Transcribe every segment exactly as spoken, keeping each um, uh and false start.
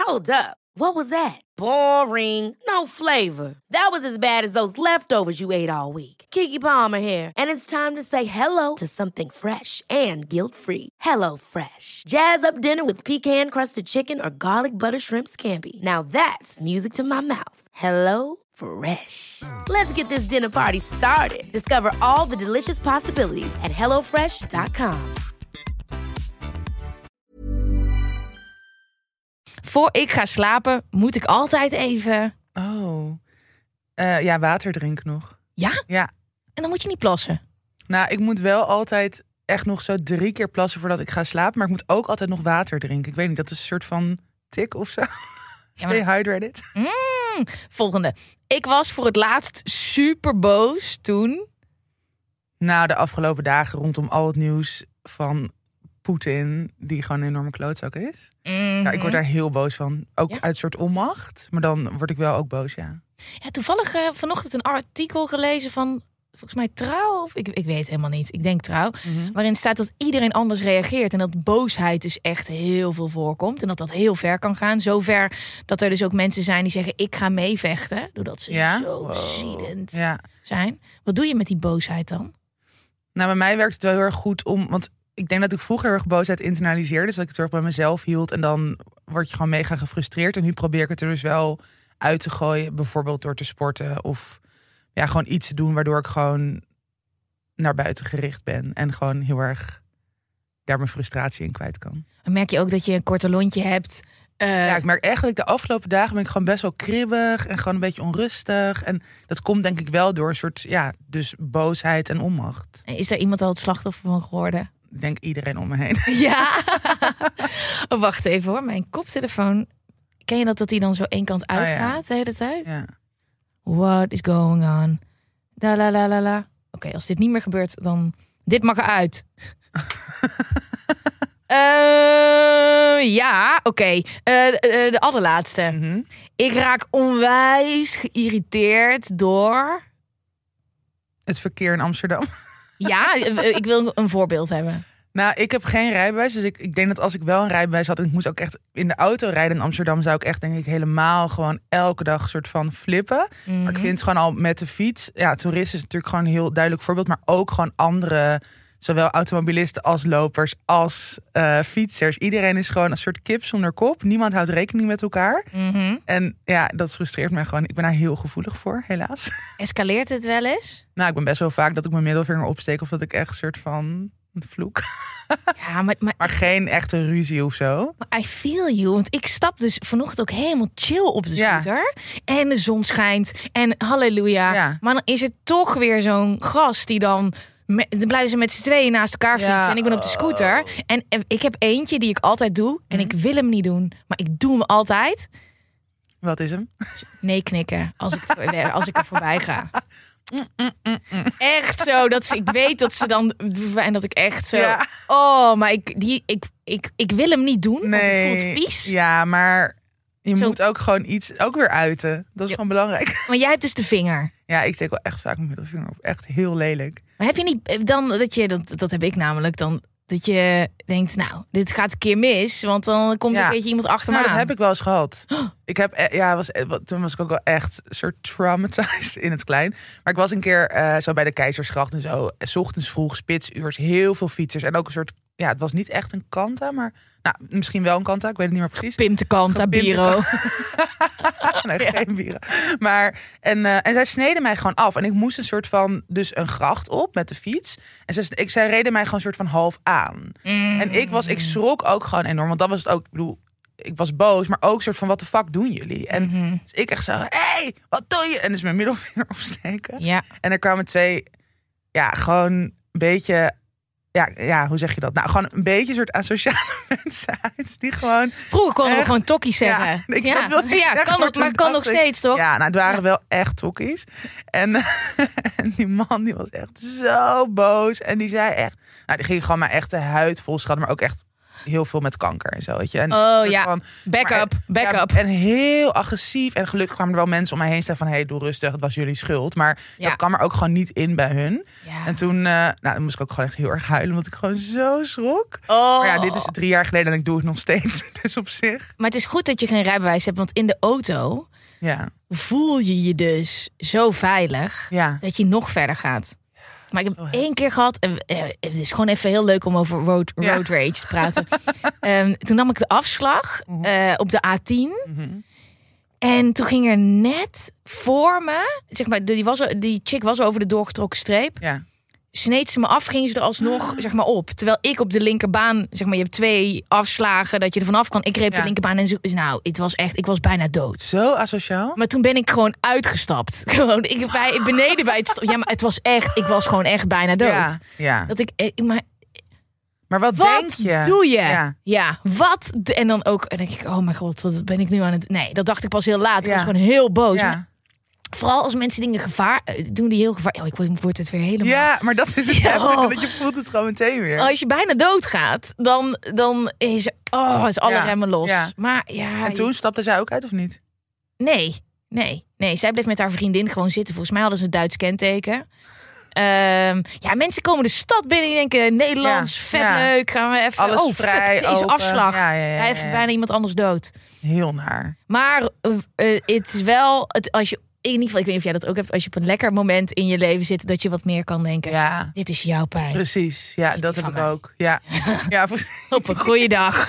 Hold up. What was that? Boring. No flavor. That was as bad as those leftovers you ate all week. Keke Palmer here, and it's time to say hello to something fresh and guilt-free. Hello Fresh. Jazz up dinner with pecan-crusted chicken or garlic butter shrimp scampi. Now that's music to my mouth. Hello Fresh. Let's get this dinner party started. Discover all the delicious possibilities at hello fresh dot com. Voor ik ga slapen moet ik altijd even... Oh. Uh, ja, water drinken nog. Ja? Ja. En dan moet je niet plassen? Nou, ik moet wel altijd echt nog zo drie keer plassen voordat ik ga slapen. Maar ik moet ook altijd nog water drinken. Ik weet niet, dat is een soort van tik of zo. Stay ja, maar... hydrated. Mm, volgende. Ik was voor het laatst super boos toen... Nou, de afgelopen dagen rondom al het nieuws van Poetin, die gewoon een enorme klootzak is. Mm-hmm. Nou, ik word daar heel boos van. Ook ja? uit een soort onmacht. Maar dan word ik wel ook boos, ja. Ja, toevallig uh, vanochtend een artikel gelezen van, volgens mij Trouw, of ik, ik weet helemaal niet, ik denk Trouw, mm-hmm. waarin staat dat iedereen anders reageert en dat boosheid dus echt heel veel voorkomt en dat dat heel ver kan gaan. Zover dat er dus ook mensen zijn die zeggen, ik ga meevechten, doordat ze ja? zo wow. ziedend ja. zijn. Wat doe je met die boosheid dan? Nou, bij mij werkt het wel heel erg goed om, want ik denk dat ik vroeger heel erg boosheid internaliseerde, dus dat ik het heel erg bij mezelf hield en dan word je gewoon mega gefrustreerd en nu probeer ik het er dus wel uit te gooien, bijvoorbeeld door te sporten of ja, gewoon iets te doen waardoor ik gewoon naar buiten gericht ben en gewoon heel erg daar mijn frustratie in kwijt kan. En merk je ook dat je een korte lontje hebt? Uh... Ja, ik merk eigenlijk de afgelopen dagen ben ik gewoon best wel kribbig en gewoon een beetje onrustig. En dat komt denk ik wel door een soort, ja, dus boosheid en onmacht. Is er iemand al het slachtoffer van geworden? Ik denk iedereen om me heen. Ja. Oh, wacht even hoor, mijn koptelefoon. Ken je dat dat die dan zo één kant uitgaat oh, ja. de hele tijd? Ja. What is going on? Da la la la la. Oké, okay, als dit niet meer gebeurt, dan dit mag eruit. uh, ja, oké. Okay. Uh, uh, de allerlaatste. Mm-hmm. Ik raak onwijs geïrriteerd door het verkeer in Amsterdam. Ja, ik wil een voorbeeld hebben. Nou, ik heb geen rijbewijs. Dus ik, ik denk dat als ik wel een rijbewijs had en ik moest ook echt in de auto rijden in Amsterdam, zou ik echt denk ik helemaal gewoon elke dag een soort van flippen. Mm-hmm. Maar ik vind het gewoon al met de fiets. Ja, toeristen is natuurlijk gewoon een heel duidelijk voorbeeld. Maar ook gewoon andere, zowel automobilisten als lopers als uh, fietsers. Iedereen is gewoon een soort kip zonder kop. Niemand houdt rekening met elkaar. Mm-hmm. En ja, dat frustreert mij gewoon. Ik ben daar heel gevoelig voor, helaas. Escaleert het wel eens? Nou, ik ben best wel vaak dat ik mijn middelvinger opsteek of dat ik echt een soort van vloek. Ja, maar, maar, maar geen echte ruzie of zo. Maar I feel you, want ik stap dus vanochtend ook helemaal chill op de scooter. Ja. En de zon schijnt en halleluja. Ja. Maar dan is er toch weer zo'n gast die dan... Met, dan blijven ze met z'n tweeën naast elkaar fietsen. Ja. En ik ben op de scooter. En, en ik heb eentje die ik altijd doe. En hm. ik wil hem niet doen. Maar ik doe hem altijd. Wat is hem? Nee knikken. Als ik, als ik er voorbij ga. Mm, mm, mm, mm. Echt zo, dat ze, ik weet dat ze dan en dat ik echt zo. Ja. Oh, maar ik, die, ik, ik, ik wil hem niet doen. Nee. Want het voelt vies. Ja, maar je zo. moet ook gewoon iets ook weer uiten. Dat is ja. gewoon belangrijk. Maar jij hebt dus de vinger. Ja, ik steek wel echt vaak mijn middelvinger op. Echt heel lelijk. Maar heb je niet dan dat je dat, dat heb ik namelijk dan. Dat je denkt, nou, dit gaat een keer mis. Want dan komt ja. er een beetje iemand achter me nou, aan. Dat heb ik wel eens gehad. Ik heb, ja, was, toen was ik ook wel echt soort traumatized in het klein. Maar ik was een keer uh, zo bij de Keizersgracht en zo. 's Ochtends vroeg, spitsuurs, heel veel fietsers. En ook een soort, ja, het was niet echt een kanta, maar... Nou, misschien wel een kanta, ik weet het niet meer precies. Pimpte kanta, biro. Nee, ja. geen biro. Maar, en, uh, en zij sneden mij gewoon af. En ik moest een soort van, dus een gracht op met de fiets. En zij, ik, zij reden mij gewoon een soort van half aan. Mm. En ik was, ik schrok ook gewoon enorm. Want dat was het ook, ik bedoel... Ik was boos, maar ook een soort van, wat de fuck doen jullie? En mm-hmm. dus ik echt zo, hé, hey, wat doe je? En dus mijn middelvinger opsteken. Ja. En er kwamen twee, ja, gewoon een beetje... Ja, ja, hoe zeg je dat? Nou, gewoon een beetje een soort asociale mensen uit. Die gewoon... Vroeger konden echt, we gewoon tokkies zeggen. Ja, ik, ja. Dat wil ik ja zeggen, kan het, maar kan nog steeds, toch? Ja, nou, het waren ja. wel echt tokkies. En, en die man, die was echt zo boos. En die zei echt... Nou, die ging gewoon maar echt de huid vol schat, maar ook echt heel veel met kanker en zo. Weet je. En oh ja, van, backup, backup. Ja, en heel agressief. En gelukkig kwamen er wel mensen om mij heen staan van... hey, doe rustig, het was jullie schuld. Maar ja. dat kwam er ook gewoon niet in bij hun. Ja. En toen, uh, nou, dan moest ik ook gewoon echt heel erg huilen... omdat ik gewoon zo schrok. Oh. Maar ja, dit is drie jaar geleden en ik doe het nog steeds. Dus op zich. Maar het is goed dat je geen rijbewijs hebt, want in de auto... Ja. voel je je dus zo veilig ja. dat je nog verder gaat. Maar ik heb oh, één keer gehad, en het is gewoon even heel leuk om over road, road ja. rage te praten. um, toen nam ik de afslag uh, op de A tien. Mm-hmm. En toen ging er net voor me, zeg maar, die, was, die chick was over de doorgetrokken streep. Ja. Sneed ze me af, ging ze er alsnog zeg maar, op. Terwijl ik op de linkerbaan, zeg maar, je hebt twee afslagen dat je er vanaf kan. Ik reep ja. de linkerbaan en zo. Nou, het was echt, ik was bijna dood. Zo asociaal. Maar toen ben ik gewoon uitgestapt. Gewoon, ik bij beneden bij het. Ja, maar het was echt, ik was gewoon echt bijna dood. Ja, ja. Dat ik, ik maar, maar wat, wat denk je? Doe je? Ja. ja, wat? En dan ook, en denk ik, oh mijn god, wat ben ik nu aan het? Nee, dat dacht ik pas heel laat. Ik ja. was gewoon heel boos. Ja. Maar, vooral als mensen dingen gevaar doen die heel gevaar. Oh, ik word, word het weer helemaal. Ja, maar dat is het. Ja. Heftig, dat je voelt het gewoon meteen weer. Als je bijna doodgaat, dan dan is oh, is alle ja. remmen los. Ja. Maar ja. En toen je... stapte zij ook uit of niet? Nee, nee, nee. Zij bleef met haar vriendin gewoon zitten. Volgens mij hadden ze een Duits kenteken. Um, ja, mensen komen de stad binnen en denken Nederlands, ja. vet ja. leuk. Gaan we even. Alles oh, vrij, fuck, deze open. afslag. Ja, ja, ja, ja, Hij heeft ja. bijna iemand anders dood. Heel naar. Maar uh, uh, het is wel het, als je in ieder geval, ik weet niet of jij dat ook hebt, als je op een lekker moment in je leven zit, dat je wat meer kan denken. Ja. Dit is jouw pijn. Precies, ja, Dit dat heb ik mij. ook. Ja. Ja, op een goede dag.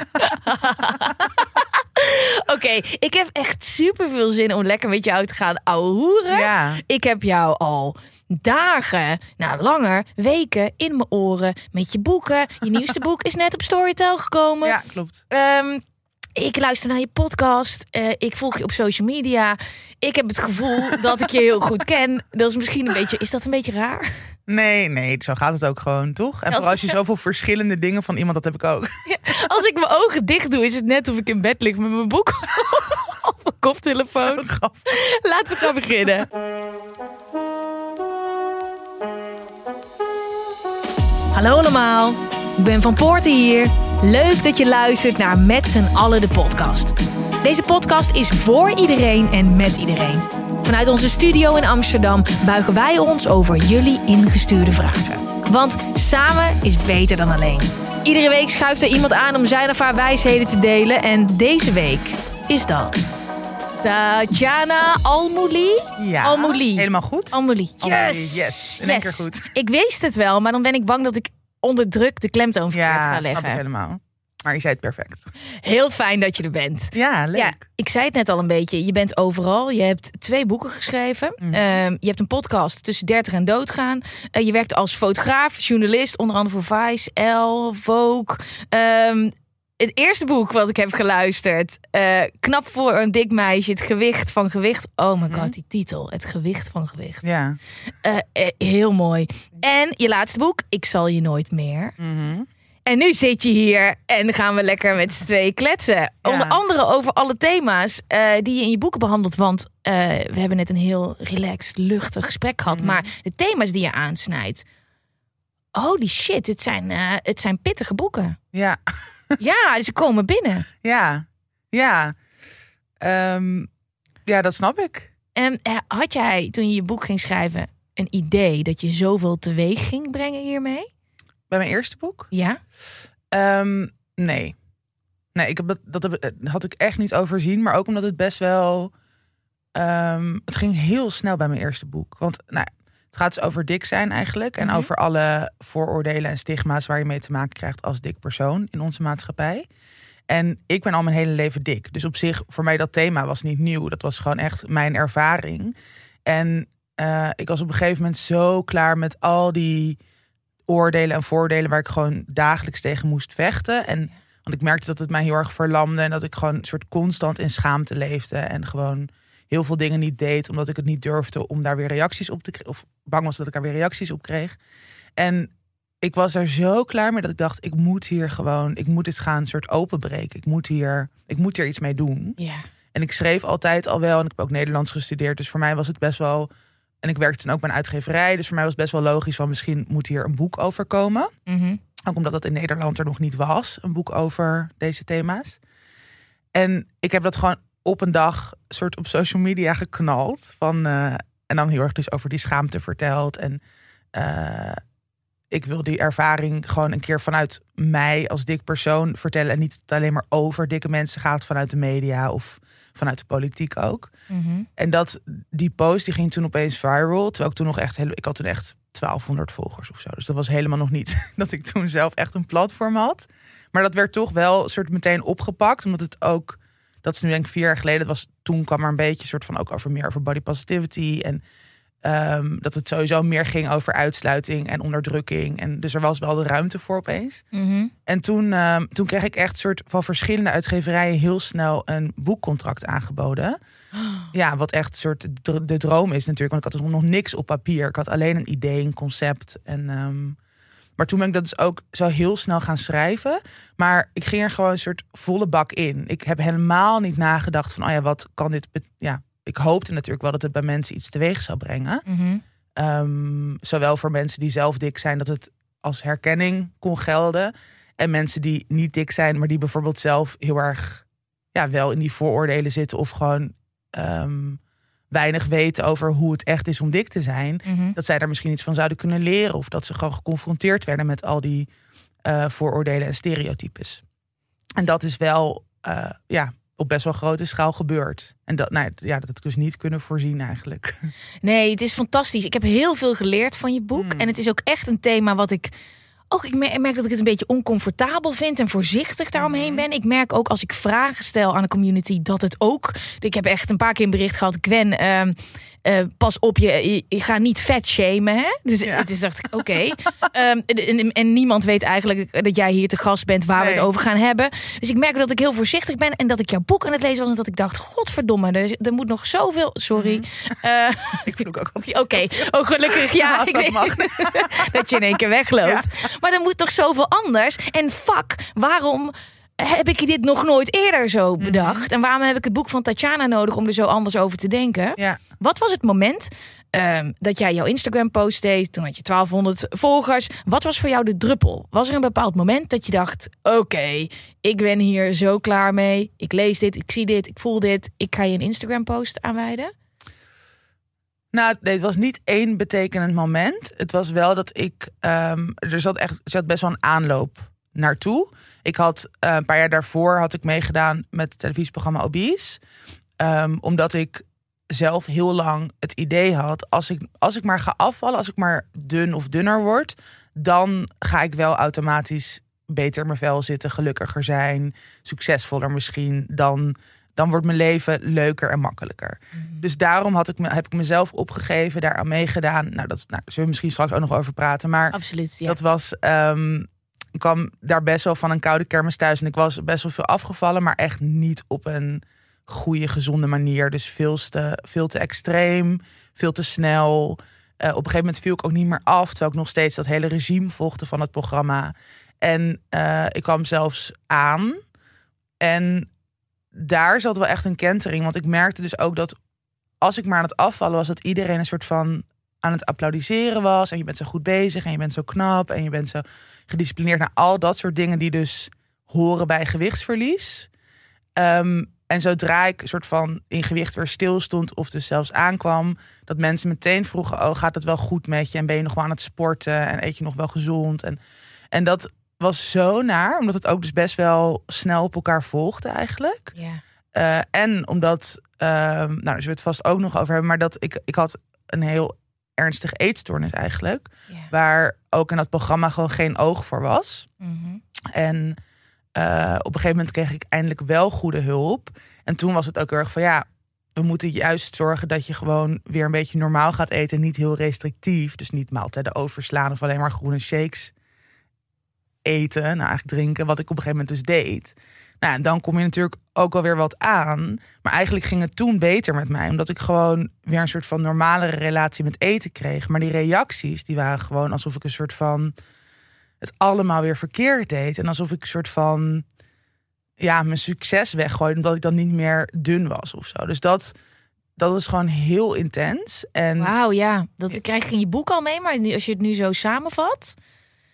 Oké, okay, ik heb echt super veel zin om lekker met jou te gaan ouwehoeren. Ja. Ik heb jou al dagen, nou langer, weken in mijn oren met je boeken. Je nieuwste boek is net op Storytel gekomen. Ja, klopt. Um, ik luister naar je podcast. Uh, ik volg je op social media. Ik heb het gevoel dat ik je heel goed ken. Dat is misschien een beetje. Is dat een beetje raar? Nee, nee, zo gaat het ook gewoon, toch? En vooral als je zoveel verschillende dingen van iemand, dat heb ik ook. Ja, als ik mijn ogen dicht doe, is het net of ik in bed lig met mijn boek op mijn koptelefoon. Laten we gaan beginnen. Hallo allemaal, ik ben Van Poorten hier. Leuk dat je luistert naar Met z'n allen de podcast. Deze podcast is voor iedereen en met iedereen. Vanuit onze studio in Amsterdam buigen wij ons over jullie ingestuurde vragen. Want samen is beter dan alleen. Iedere week schuift er iemand aan om zijn of haar wijsheden te delen. En deze week is dat Tatjana Almouli. Ja, Almouli. Helemaal goed. Almouli. Yes. Almouli, yes. In één keer goed. Ik wist het wel, maar dan ben ik bang dat ik onder druk de klemtoon verkeerd ja, ga leggen. Ja, snap ik helemaal. Maar je zei het perfect. Heel fijn dat je er bent. Ja, leuk. Ja, ik zei het net al een beetje. Je bent overal. Je hebt twee boeken geschreven. Mm. Um, je hebt een podcast tussen dertig en doodgaan. Uh, je werkt als fotograaf, journalist. Onder andere voor Vice, Elle, Vogue. Um, het eerste boek wat ik heb geluisterd. Uh, knap voor een dik meisje. Het gewicht van gewicht. Oh my god, mm. die titel. Het gewicht van gewicht. Ja. Uh, uh, heel mooi. En je laatste boek. Ik zal je nooit meer. Mm-hmm. En nu zit je hier en gaan we lekker met z'n tweeën kletsen. Ja. Onder andere over alle thema's uh, die je in je boeken behandelt. Want uh, we hebben net een heel relaxed, luchtig gesprek gehad. Mm. Maar de thema's die je aansnijdt. Holy shit, het zijn, uh, het zijn pittige boeken. Ja. Ja, ze komen binnen. Ja, ja. Um, ja, dat snap ik. En uh, had jij, toen je je boek ging schrijven, een idee dat je zoveel teweeg ging brengen hiermee? Bij mijn eerste boek? Ja. Um, nee. Nee, ik heb dat, dat heb, had ik echt niet overzien. Maar ook omdat het best wel... Um, het ging heel snel bij mijn eerste boek. Want nou, het gaat dus over dik zijn eigenlijk. En mm-hmm. over alle vooroordelen en stigma's waar je mee te maken krijgt als dik persoon in onze maatschappij. En ik ben al mijn hele leven dik. Dus op zich, voor mij dat thema was niet nieuw. Dat was gewoon echt mijn ervaring. En uh, ik was op een gegeven moment zo klaar met al die oordelen en voordelen waar ik gewoon dagelijks tegen moest vechten. En want ik merkte dat het mij heel erg verlamde en dat ik gewoon een soort constant in schaamte leefde en gewoon heel veel dingen niet deed omdat ik het niet durfde om daar weer reacties op te krijgen, of bang was dat ik daar weer reacties op kreeg. En ik was er zo klaar mee dat ik dacht, ik moet hier gewoon, ik moet dit gaan een soort openbreken. Ik moet hier, ik moet hier iets mee doen. Ja. En ik schreef altijd al wel en ik heb ook Nederlands gestudeerd, dus voor mij was het best wel. En ik werkte toen ook bij een uitgeverij. Dus voor mij was het best wel logisch van misschien moet hier een boek over komen. Mm-hmm. Ook omdat dat in Nederland er nog niet was, een boek over deze thema's. En ik heb dat gewoon op een dag soort op social media geknald. Van, uh, en dan heel erg dus over die schaamte verteld. En uh, ik wil die ervaring gewoon een keer vanuit mij als dik persoon vertellen. En niet het alleen maar over dikke mensen gaat vanuit de media of vanuit de politiek ook. Mm-hmm. En dat die post die ging toen opeens viral. Terwijl ik toen nog echt, ik had toen echt twaalfhonderd volgers of zo. Dus dat was helemaal nog niet dat ik toen zelf echt een platform had. Maar dat werd toch wel soort meteen opgepakt. Omdat het ook, dat is nu denk ik vier jaar geleden. Dat was, toen kwam er een beetje soort van ook over meer over body positivity. En um, dat het sowieso meer ging over uitsluiting en onderdrukking. En dus er was wel de ruimte voor opeens. Mm-hmm. En toen, um, toen kreeg ik echt soort van verschillende uitgeverijen heel snel een boekcontract aangeboden. Ja, wat echt soort de droom is natuurlijk. Want ik had dus nog niks op papier. Ik had alleen een idee, een concept. En, um, maar toen ben ik dat dus ook zo heel snel gaan schrijven. Maar ik ging er gewoon een soort volle bak in. Ik heb helemaal niet nagedacht van, oh ja, wat kan dit... Be- ja, ik hoopte natuurlijk wel dat het bij mensen iets teweeg zou brengen. Mm-hmm. Um, zowel voor mensen die zelf dik zijn, dat het als herkenning kon gelden. En mensen die niet dik zijn, maar die bijvoorbeeld zelf heel erg ja, wel in die vooroordelen zitten. Of gewoon um, weinig weten over hoe het echt is om dik te zijn. Mm-hmm. Dat zij daar misschien iets van zouden kunnen leren. Of dat ze gewoon geconfronteerd werden met al die uh, vooroordelen en stereotypes. En dat is wel uh, ja, op best wel grote schaal gebeurd. En dat, nou, ja, dat had ik dus niet kunnen voorzien eigenlijk. Nee, het is fantastisch. Ik heb heel veel geleerd van je boek. Mm. En het is ook echt een thema wat ik... Ook ik merk dat ik het een beetje oncomfortabel vind en voorzichtig daaromheen ben. Ik merk ook als ik vragen stel aan de community dat het ook... Ik heb echt een paar keer een bericht gehad. Gwen, uh, uh, pas op, je, je, je gaat niet vet shamen. Hè? Dus, ja. dus dacht ik, oké. Okay. um, en, en niemand weet eigenlijk dat jij hier te gast bent waar nee. we het over gaan hebben. Dus ik merk dat ik heel voorzichtig ben en dat ik jouw boek aan het lezen was. En dat ik dacht, godverdomme, er, er moet nog zoveel... Sorry. Mm-hmm. Uh, ik vind ook altijd Oké, okay. oh gelukkig. Ja, ik weet dat je in één keer wegloopt. Ja. Maar er moet toch zoveel anders. En fuck, waarom heb ik dit nog nooit eerder zo bedacht? Mm-hmm. En waarom heb ik het boek van Tatjana nodig om er zo anders over te denken? Ja. Wat was het moment um, dat jij jouw Instagram post deed? Toen had je twaalfhonderd volgers. Wat was voor jou de druppel? Was er een bepaald moment dat je dacht... Oké, okay, ik ben hier zo klaar mee. Ik lees dit, ik zie dit, ik voel dit. Ik ga je een Instagram post aanwijden? Nou, nee, het was niet één betekenend moment. Het was wel dat ik... Um, er zat echt er zat best wel een aanloop naartoe. Ik had uh, een paar jaar daarvoor had ik meegedaan met het televisieprogramma Obese. Um, omdat ik zelf heel lang het idee had... Als ik, als ik maar ga afvallen, als ik maar dun of dunner word... dan ga ik wel automatisch beter in mijn vel zitten, gelukkiger zijn... succesvoller misschien dan... dan wordt mijn leven leuker en makkelijker. Mm. Dus daarom had ik me, heb ik mezelf opgegeven, daaraan meegedaan. Nou, dat nou, zullen we misschien straks ook nog over praten. Maar absoluut, ja. dat was... Um, ik kwam daar best wel van een koude kermis thuis. En ik was best wel veel afgevallen, maar echt niet op een goede, gezonde manier. Dus veel te, veel te extreem, veel te snel. Uh, op een gegeven moment viel ik ook niet meer af, terwijl ik nog steeds dat hele regime volgde van het programma. En uh, ik kwam zelfs aan. En daar zat wel echt een kentering. Want ik merkte dus ook dat als ik maar aan het afvallen was, dat iedereen een soort van aan het applaudisseren was. En je bent zo goed bezig en je bent zo knap en je bent zo gedisciplineerd. Naar al dat soort dingen die dus horen bij gewichtsverlies. Um, en zodra ik een soort van in gewicht weer stil stond of dus zelfs aankwam, dat mensen meteen vroegen, oh, gaat het wel goed met je? En ben je nog wel aan het sporten? En eet je nog wel gezond? En, en dat was zo naar, omdat het ook dus best wel snel op elkaar volgde eigenlijk. Ja. Uh, en omdat, uh, nou, daar zullen we het vast ook nog over hebben, maar dat ik, ik had een heel ernstig eetstoornis eigenlijk, yeah. waar ook in dat programma gewoon geen oog voor was. Mm-hmm. En uh, op een gegeven moment kreeg ik eindelijk wel goede hulp. En toen was het ook heel erg van, ja, we moeten juist zorgen dat je gewoon weer een beetje normaal gaat eten, niet heel restrictief, dus niet maaltijden overslaan of alleen maar groene shakes eten, nou eigenlijk drinken, wat ik op een gegeven moment dus deed. Nou, en dan kom je natuurlijk ook alweer wat aan. Maar eigenlijk ging het toen beter met mij. Omdat ik gewoon weer een soort van normalere relatie met eten kreeg. Maar die reacties, die waren gewoon alsof ik een soort van het allemaal weer verkeerd deed. En alsof ik een soort van ja, mijn succes weggooide. Omdat ik dan niet meer dun was of zo. Dus dat, dat was gewoon heel intens. En wauw, ja. Dat krijg je in je boek al mee. Maar als je het nu zo samenvat.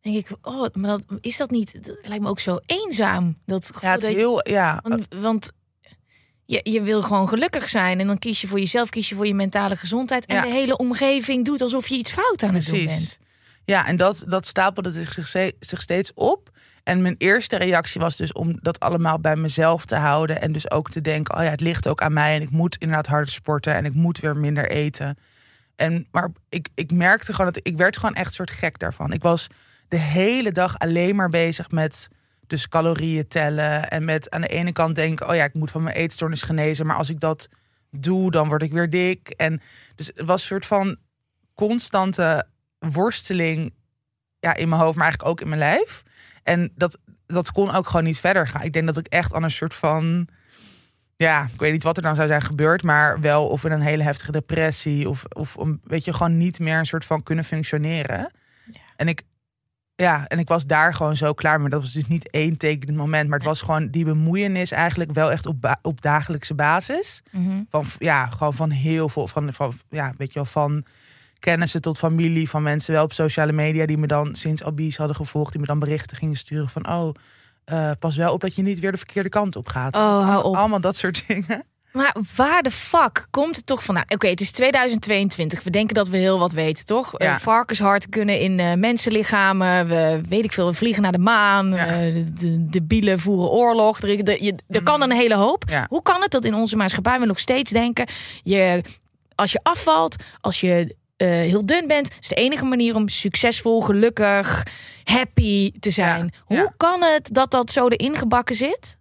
denk ik, oh, maar dat, is dat niet... Dat lijkt me ook zo eenzaam. Dat gevoel ja, het is dat heel... Je, ja. Want, want je, je wil gewoon gelukkig zijn. En dan kies je voor jezelf, kies je voor je mentale gezondheid. En ja. de hele omgeving doet alsof je iets fout aan het doen bent. Ja, en dat, dat stapelde zich, zich steeds op. En mijn eerste reactie was dus om dat allemaal bij mezelf te houden. En dus ook te denken, oh ja, het ligt ook aan mij. En ik moet inderdaad harder sporten. En ik moet weer minder eten. En, maar ik, ik merkte gewoon dat ik werd gewoon echt een soort gek daarvan. Ik was de hele dag alleen maar bezig met dus calorieën tellen. En met aan de ene kant denken, oh ja, ik moet van mijn eetstoornis genezen. Maar als ik dat doe, dan word ik weer dik. En dus het was een soort van constante worsteling ja, in mijn hoofd, maar eigenlijk ook in mijn lijf. En dat, dat kon ook gewoon niet verder gaan. Ik denk dat ik echt aan een soort van... Ja, ik weet niet wat er dan zou zijn gebeurd, maar wel of in een hele heftige depressie of, of om, weet je, gewoon niet meer een soort van kunnen functioneren. Ja. En ik, ja, en ik was daar gewoon zo klaar mee. Dat was dus niet één tekenend moment, maar het was gewoon die bemoeienis eigenlijk wel echt op, ba- op dagelijkse basis. Mm-hmm. Van, ja, gewoon van heel veel, van, van, ja, weet je wel, van kennissen tot familie, van mensen wel op sociale media die me dan sinds Abies hadden gevolgd, die me dan berichten gingen sturen van, oh, Uh, pas wel op dat je niet weer de verkeerde kant op gaat. Oh, hou op. Allemaal dat soort dingen. Maar waar de fuck komt het toch vandaan? Oké, okay, het is tweeduizend tweeëntwintig. We denken dat we heel wat weten, toch? Ja. Uh, varkensharten kunnen in uh, mensenlichamen. We, weet ik veel, we vliegen naar de maan. Ja. Uh, de, de, de bielen voeren oorlog. Er, de, je, er kan een hele hoop. Ja. Hoe kan het dat in onze maatschappij we nog steeds denken, je, als je afvalt, als je Uh, heel dun bent, is de enige manier om succesvol, gelukkig, happy te zijn. Ja, Hoe ja. kan het dat dat zo erin gebakken zit?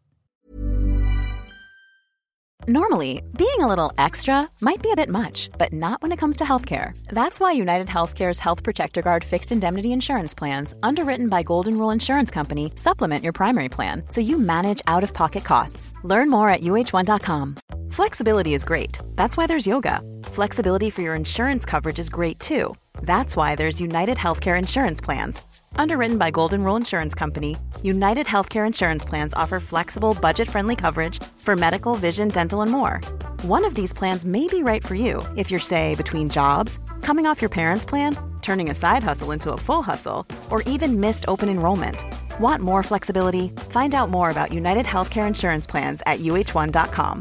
Normally, being a little extra might be a bit much, but not when it comes to healthcare. That's why United Healthcare's Health Protector Guard fixed indemnity insurance plans, underwritten by Golden Rule Insurance Company, supplement your primary plan so you manage out-of-pocket costs. Learn more at U H one dot com. Flexibility is great. That's why there's yoga. Flexibility for your insurance coverage is great too. That's why there's United Healthcare Insurance Plans. Underwritten by Golden Rule Insurance Company, United Healthcare Insurance Plans offer flexible, budget-friendly coverage for medical, vision, dental, and more. One of these plans may be right for you if you're, say, between jobs, coming off your parents' plan, turning a side hustle into a full hustle, or even missed open enrollment. Want more flexibility? Find out more about United Healthcare Insurance Plans at U H one dot com.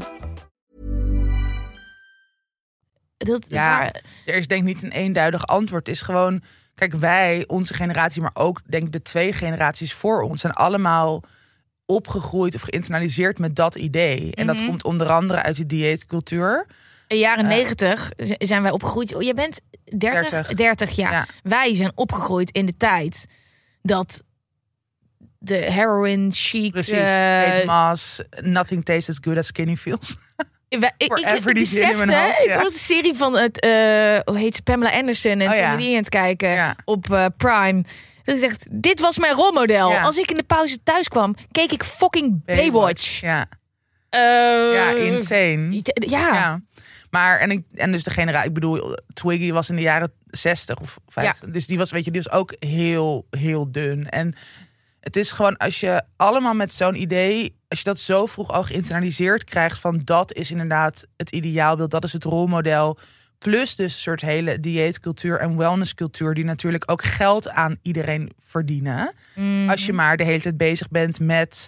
Dat, ja, waar... er is denk ik niet een eenduidig antwoord. Het is gewoon, kijk, wij, onze generatie, maar ook denk ik de twee generaties voor ons, zijn allemaal opgegroeid of geïnternaliseerd met dat idee. Mm-hmm. En dat komt onder andere uit de dieetcultuur. In de jaren negentig uh, zijn wij opgegroeid. Oh, je bent dertig, dertig, dertig jaar. Ja. Wij zijn opgegroeid in de tijd dat de heroin chic... Precies, uh, mass, nothing tastes as good as skinny feels. Ik, ik, ik besefte, ja. ik was een serie van het, uh, hoe heet ze, Pamela Anderson en oh, ja. Tommy Lee aan het kijken ja. op uh, Prime. Dat ik dacht, dit was mijn rolmodel. Ja. Als ik in de pauze thuis kwam, keek ik fucking Baywatch. Baywatch. Ja. Uh, ja, insane. Ja. ja. Maar, en, ik, en dus de generatie, ik bedoel, Twiggy was in de jaren zestig of vijftig. Ja. Dus die was, weet je, die was ook heel, heel dun. En het is gewoon, als je allemaal met zo'n idee, als je dat zo vroeg al geïnternaliseerd krijgt van dat is inderdaad het ideaalbeeld, dat is het rolmodel. Plus dus een soort hele dieetcultuur en wellnesscultuur die natuurlijk ook geld aan iedereen verdienen. Mm. Als je maar de hele tijd bezig bent met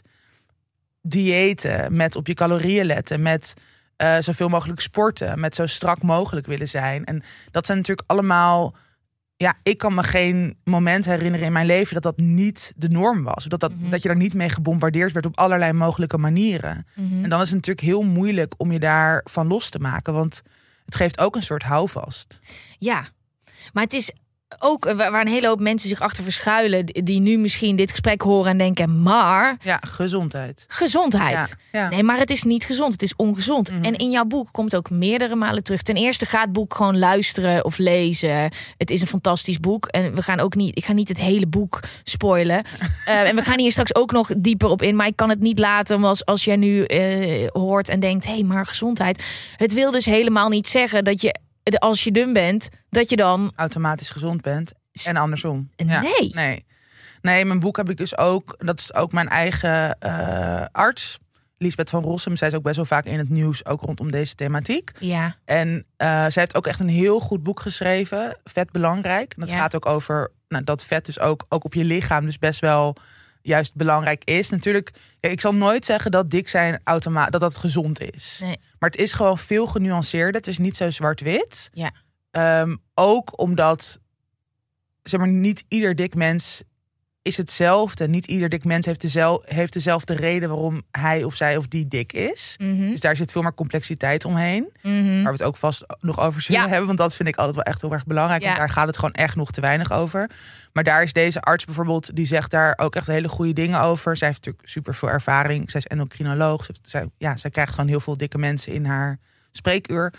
diëten, met op je calorieën letten, met uh, zoveel mogelijk sporten, met zo strak mogelijk willen zijn. En dat zijn natuurlijk allemaal... Ja, ik kan me geen moment herinneren in mijn leven dat dat niet de norm was. Dat, dat, mm-hmm. dat je daar niet mee gebombardeerd werd op allerlei mogelijke manieren. Mm-hmm. En dan is het natuurlijk heel moeilijk om je daarvan los te maken. Want het geeft ook een soort houvast. Ja, maar het is ook waar een hele hoop mensen zich achter verschuilen, die nu misschien dit gesprek horen en denken, maar... Ja, gezondheid. Gezondheid. Ja, ja. Nee, maar het is niet gezond, het is ongezond. Mm-hmm. En in jouw boek komt ook meerdere malen terug. Ten eerste, ga het boek gewoon luisteren of lezen. Het is een fantastisch boek. En we gaan ook niet, ik ga niet het hele boek spoilen. uh, en we gaan hier straks ook nog dieper op in. Maar ik kan het niet laten, als, als jij nu uh, hoort en denkt, hé, hey, maar gezondheid. Het wil dus helemaal niet zeggen dat je, als je dun bent, dat je dan automatisch gezond bent en andersom. Nee. Ja, nee. Nee, mijn boek heb ik dus ook, dat is ook mijn eigen uh, arts, Liesbeth van Rossum. Zij is ook best wel vaak in het nieuws, ook rondom deze thematiek. Ja. En uh, zij heeft ook echt een heel goed boek geschreven. Vet belangrijk. En dat ja. gaat ook over nou, dat vet dus ook, ook op je lichaam dus best wel juist belangrijk is. Natuurlijk, ik zal nooit zeggen dat dik zijn automaat dat dat gezond is. Nee. Maar het is gewoon veel genuanceerder. Het is niet zo zwart-wit. Ja. Um, ook omdat, zeg maar, niet ieder dik mens is hetzelfde. Niet ieder dik mens heeft, dezel, heeft dezelfde reden waarom hij of zij of die dik is. Mm-hmm. Dus daar zit veel meer complexiteit omheen. Mm-hmm. Waar we het ook vast nog over zullen ja. hebben. Want dat vind ik altijd wel echt heel erg belangrijk. Ja. Want daar gaat het gewoon echt nog te weinig over. Maar daar is deze arts bijvoorbeeld, die zegt daar ook echt hele goede dingen over. Zij heeft natuurlijk super veel ervaring. Zij is endocrinoloog. Zij, ja, zij krijgt gewoon heel veel dikke mensen in haar spreekuur.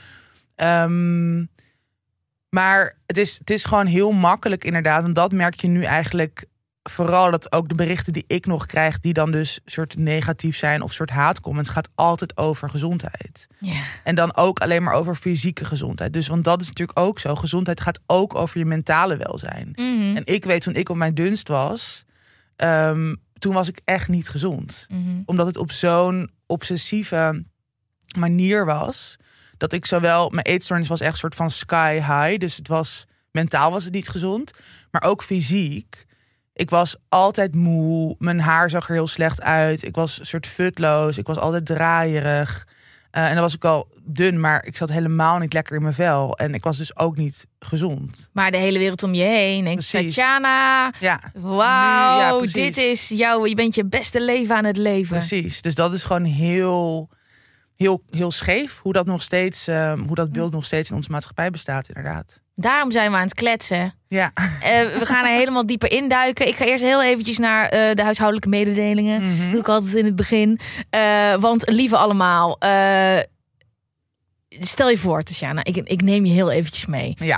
Um, maar het is, het is gewoon heel makkelijk inderdaad. Want dat merk je nu eigenlijk vooral, dat ook de berichten die ik nog krijg, die dan dus soort negatief zijn of soort haatcomments, gaat altijd over gezondheid. Ja. En dan ook alleen maar over fysieke gezondheid. Dus want dat is natuurlijk ook zo. Gezondheid gaat ook over je mentale welzijn. Mm-hmm. En ik weet, toen ik op mijn dunst was, um, toen was ik echt niet gezond. Mm-hmm. Omdat het op zo'n obsessieve manier was, dat ik zowel, mijn eetstoornis was echt een soort van sky high. Dus het was, mentaal was het niet gezond, maar ook fysiek. Ik was altijd moe. Mijn haar zag er heel slecht uit. Ik was een soort futloos. Ik was altijd draaierig. Uh, en dan was ik al dun, maar ik zat helemaal niet lekker in mijn vel. En ik was dus ook niet gezond. Maar de hele wereld om je heen denkt, Tatjana, ja. wauw, ja, dit is jou. Je bent je beste leven aan het leven. Precies. Dus dat is gewoon heel, heel, heel scheef. Hoe dat nog steeds, uh, hoe dat beeld nog steeds in onze maatschappij bestaat, inderdaad. Daarom zijn we aan het kletsen. Ja. Uh, we gaan er helemaal dieper induiken. Ik ga eerst heel eventjes naar uh, de huishoudelijke mededelingen. Mm-hmm. Doe ik altijd in het begin. Uh, want lieve allemaal, uh, stel je voor, Tatjana, ik, ik neem je heel eventjes mee. Ja.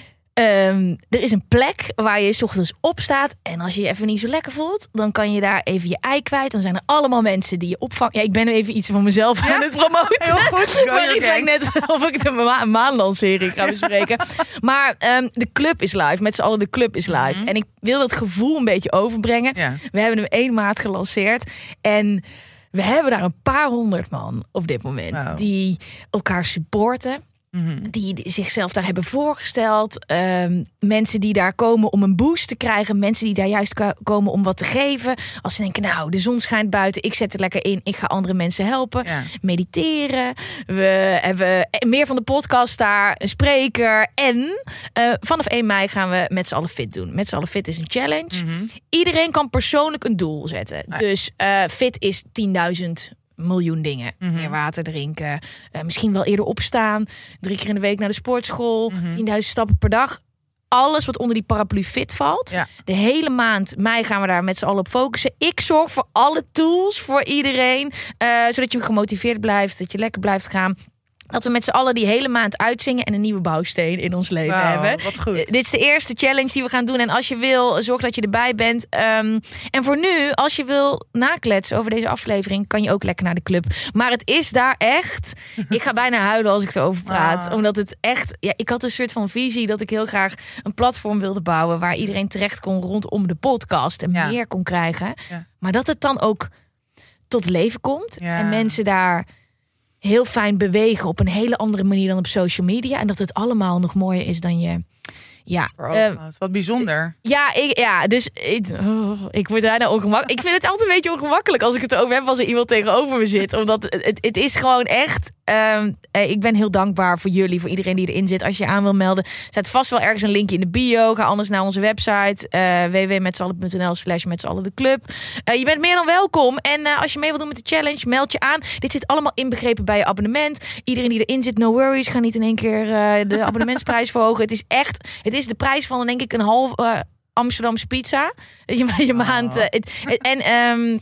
Um, er is een plek waar je 's ochtends opstaat. En als je je even niet zo lekker voelt, dan kan je daar even je ei kwijt. Dan zijn er allemaal mensen die je opvangen. Ja, ik ben nu even iets van mezelf ja? aan het promoten. Heel goed. Maar het lijkt net of ik de ma- maanlancering ga bespreken. Maar um, de club is live. Met z'n allen de club is live. Mm-hmm. En ik wil dat gevoel een beetje overbrengen. Ja. We hebben hem één maart gelanceerd. En we hebben daar een paar honderd man op dit moment. Wow. Die elkaar supporten. Mm-hmm. Die zichzelf daar hebben voorgesteld. Um, mensen die daar komen om een boost te krijgen. Mensen die daar juist k- komen om wat te geven. Als ze denken, nou, de zon schijnt buiten. Ik zet er lekker in. Ik ga andere mensen helpen. Ja. Mediteren. We hebben meer van de podcast daar. Een spreker. En uh, vanaf één mei gaan we met z'n allen fit doen. Met z'n allen fit is een challenge. Mm-hmm. Iedereen kan persoonlijk een doel zetten. Ja. Dus uh, fit is tienduizend miljoen dingen. Mm-hmm. Meer water drinken. Uh, misschien wel eerder opstaan. Drie keer in de week naar de sportschool. Mm-hmm. tienduizend stappen per dag. Alles wat onder die paraplu fit valt. Ja. De hele maand mei gaan we daar met z'n allen op focussen. Ik zorg voor alle tools voor iedereen. Uh, zodat je gemotiveerd blijft. Dat je lekker blijft gaan. Dat we met z'n allen die hele maand uitzingen en een nieuwe bouwsteen in ons leven wow, hebben. Wat goed. Dit is de eerste challenge die we gaan doen. En als je wil, zorg dat je erbij bent. Um, en voor nu, als je wil nakletsen over deze aflevering, kan je ook lekker naar de club. Maar het is daar echt. Ik ga bijna huilen als ik erover praat. Ah. Omdat het echt. Ja, ik had een soort van visie dat ik heel graag een platform wilde bouwen waar iedereen terecht kon rondom de podcast en ja. meer kon krijgen. Ja. Maar dat het dan ook tot leven komt ja. en mensen daar heel fijn bewegen op een hele andere manier dan op social media. En dat het allemaal nog mooier is dan je. Ja, uh, wat bijzonder. Ja, ik, ja dus ik, oh, ik word bijna ongemakkelijk. Ik vind het altijd een beetje ongemakkelijk als ik het over heb als er iemand tegenover me zit. Omdat het, het, het is gewoon echt. Um, ik ben heel dankbaar voor jullie, voor iedereen die erin zit. Als je je aan wil melden, staat vast wel ergens een linkje in de bio. Ga anders naar onze website uh, w w w punt met z'n allen punt n l slash met z'n allen de club. Uh, je bent meer dan welkom. En uh, als je mee wilt doen met de challenge, meld je aan. Dit zit allemaal inbegrepen bij je abonnement. Iedereen die erin zit, no worries. Ga niet in één keer uh, de abonnementsprijs verhogen. Het is echt. Het is de prijs van, denk ik, een half uh, Amsterdamse pizza. Je, je oh. maand. Uh, het, het, en um,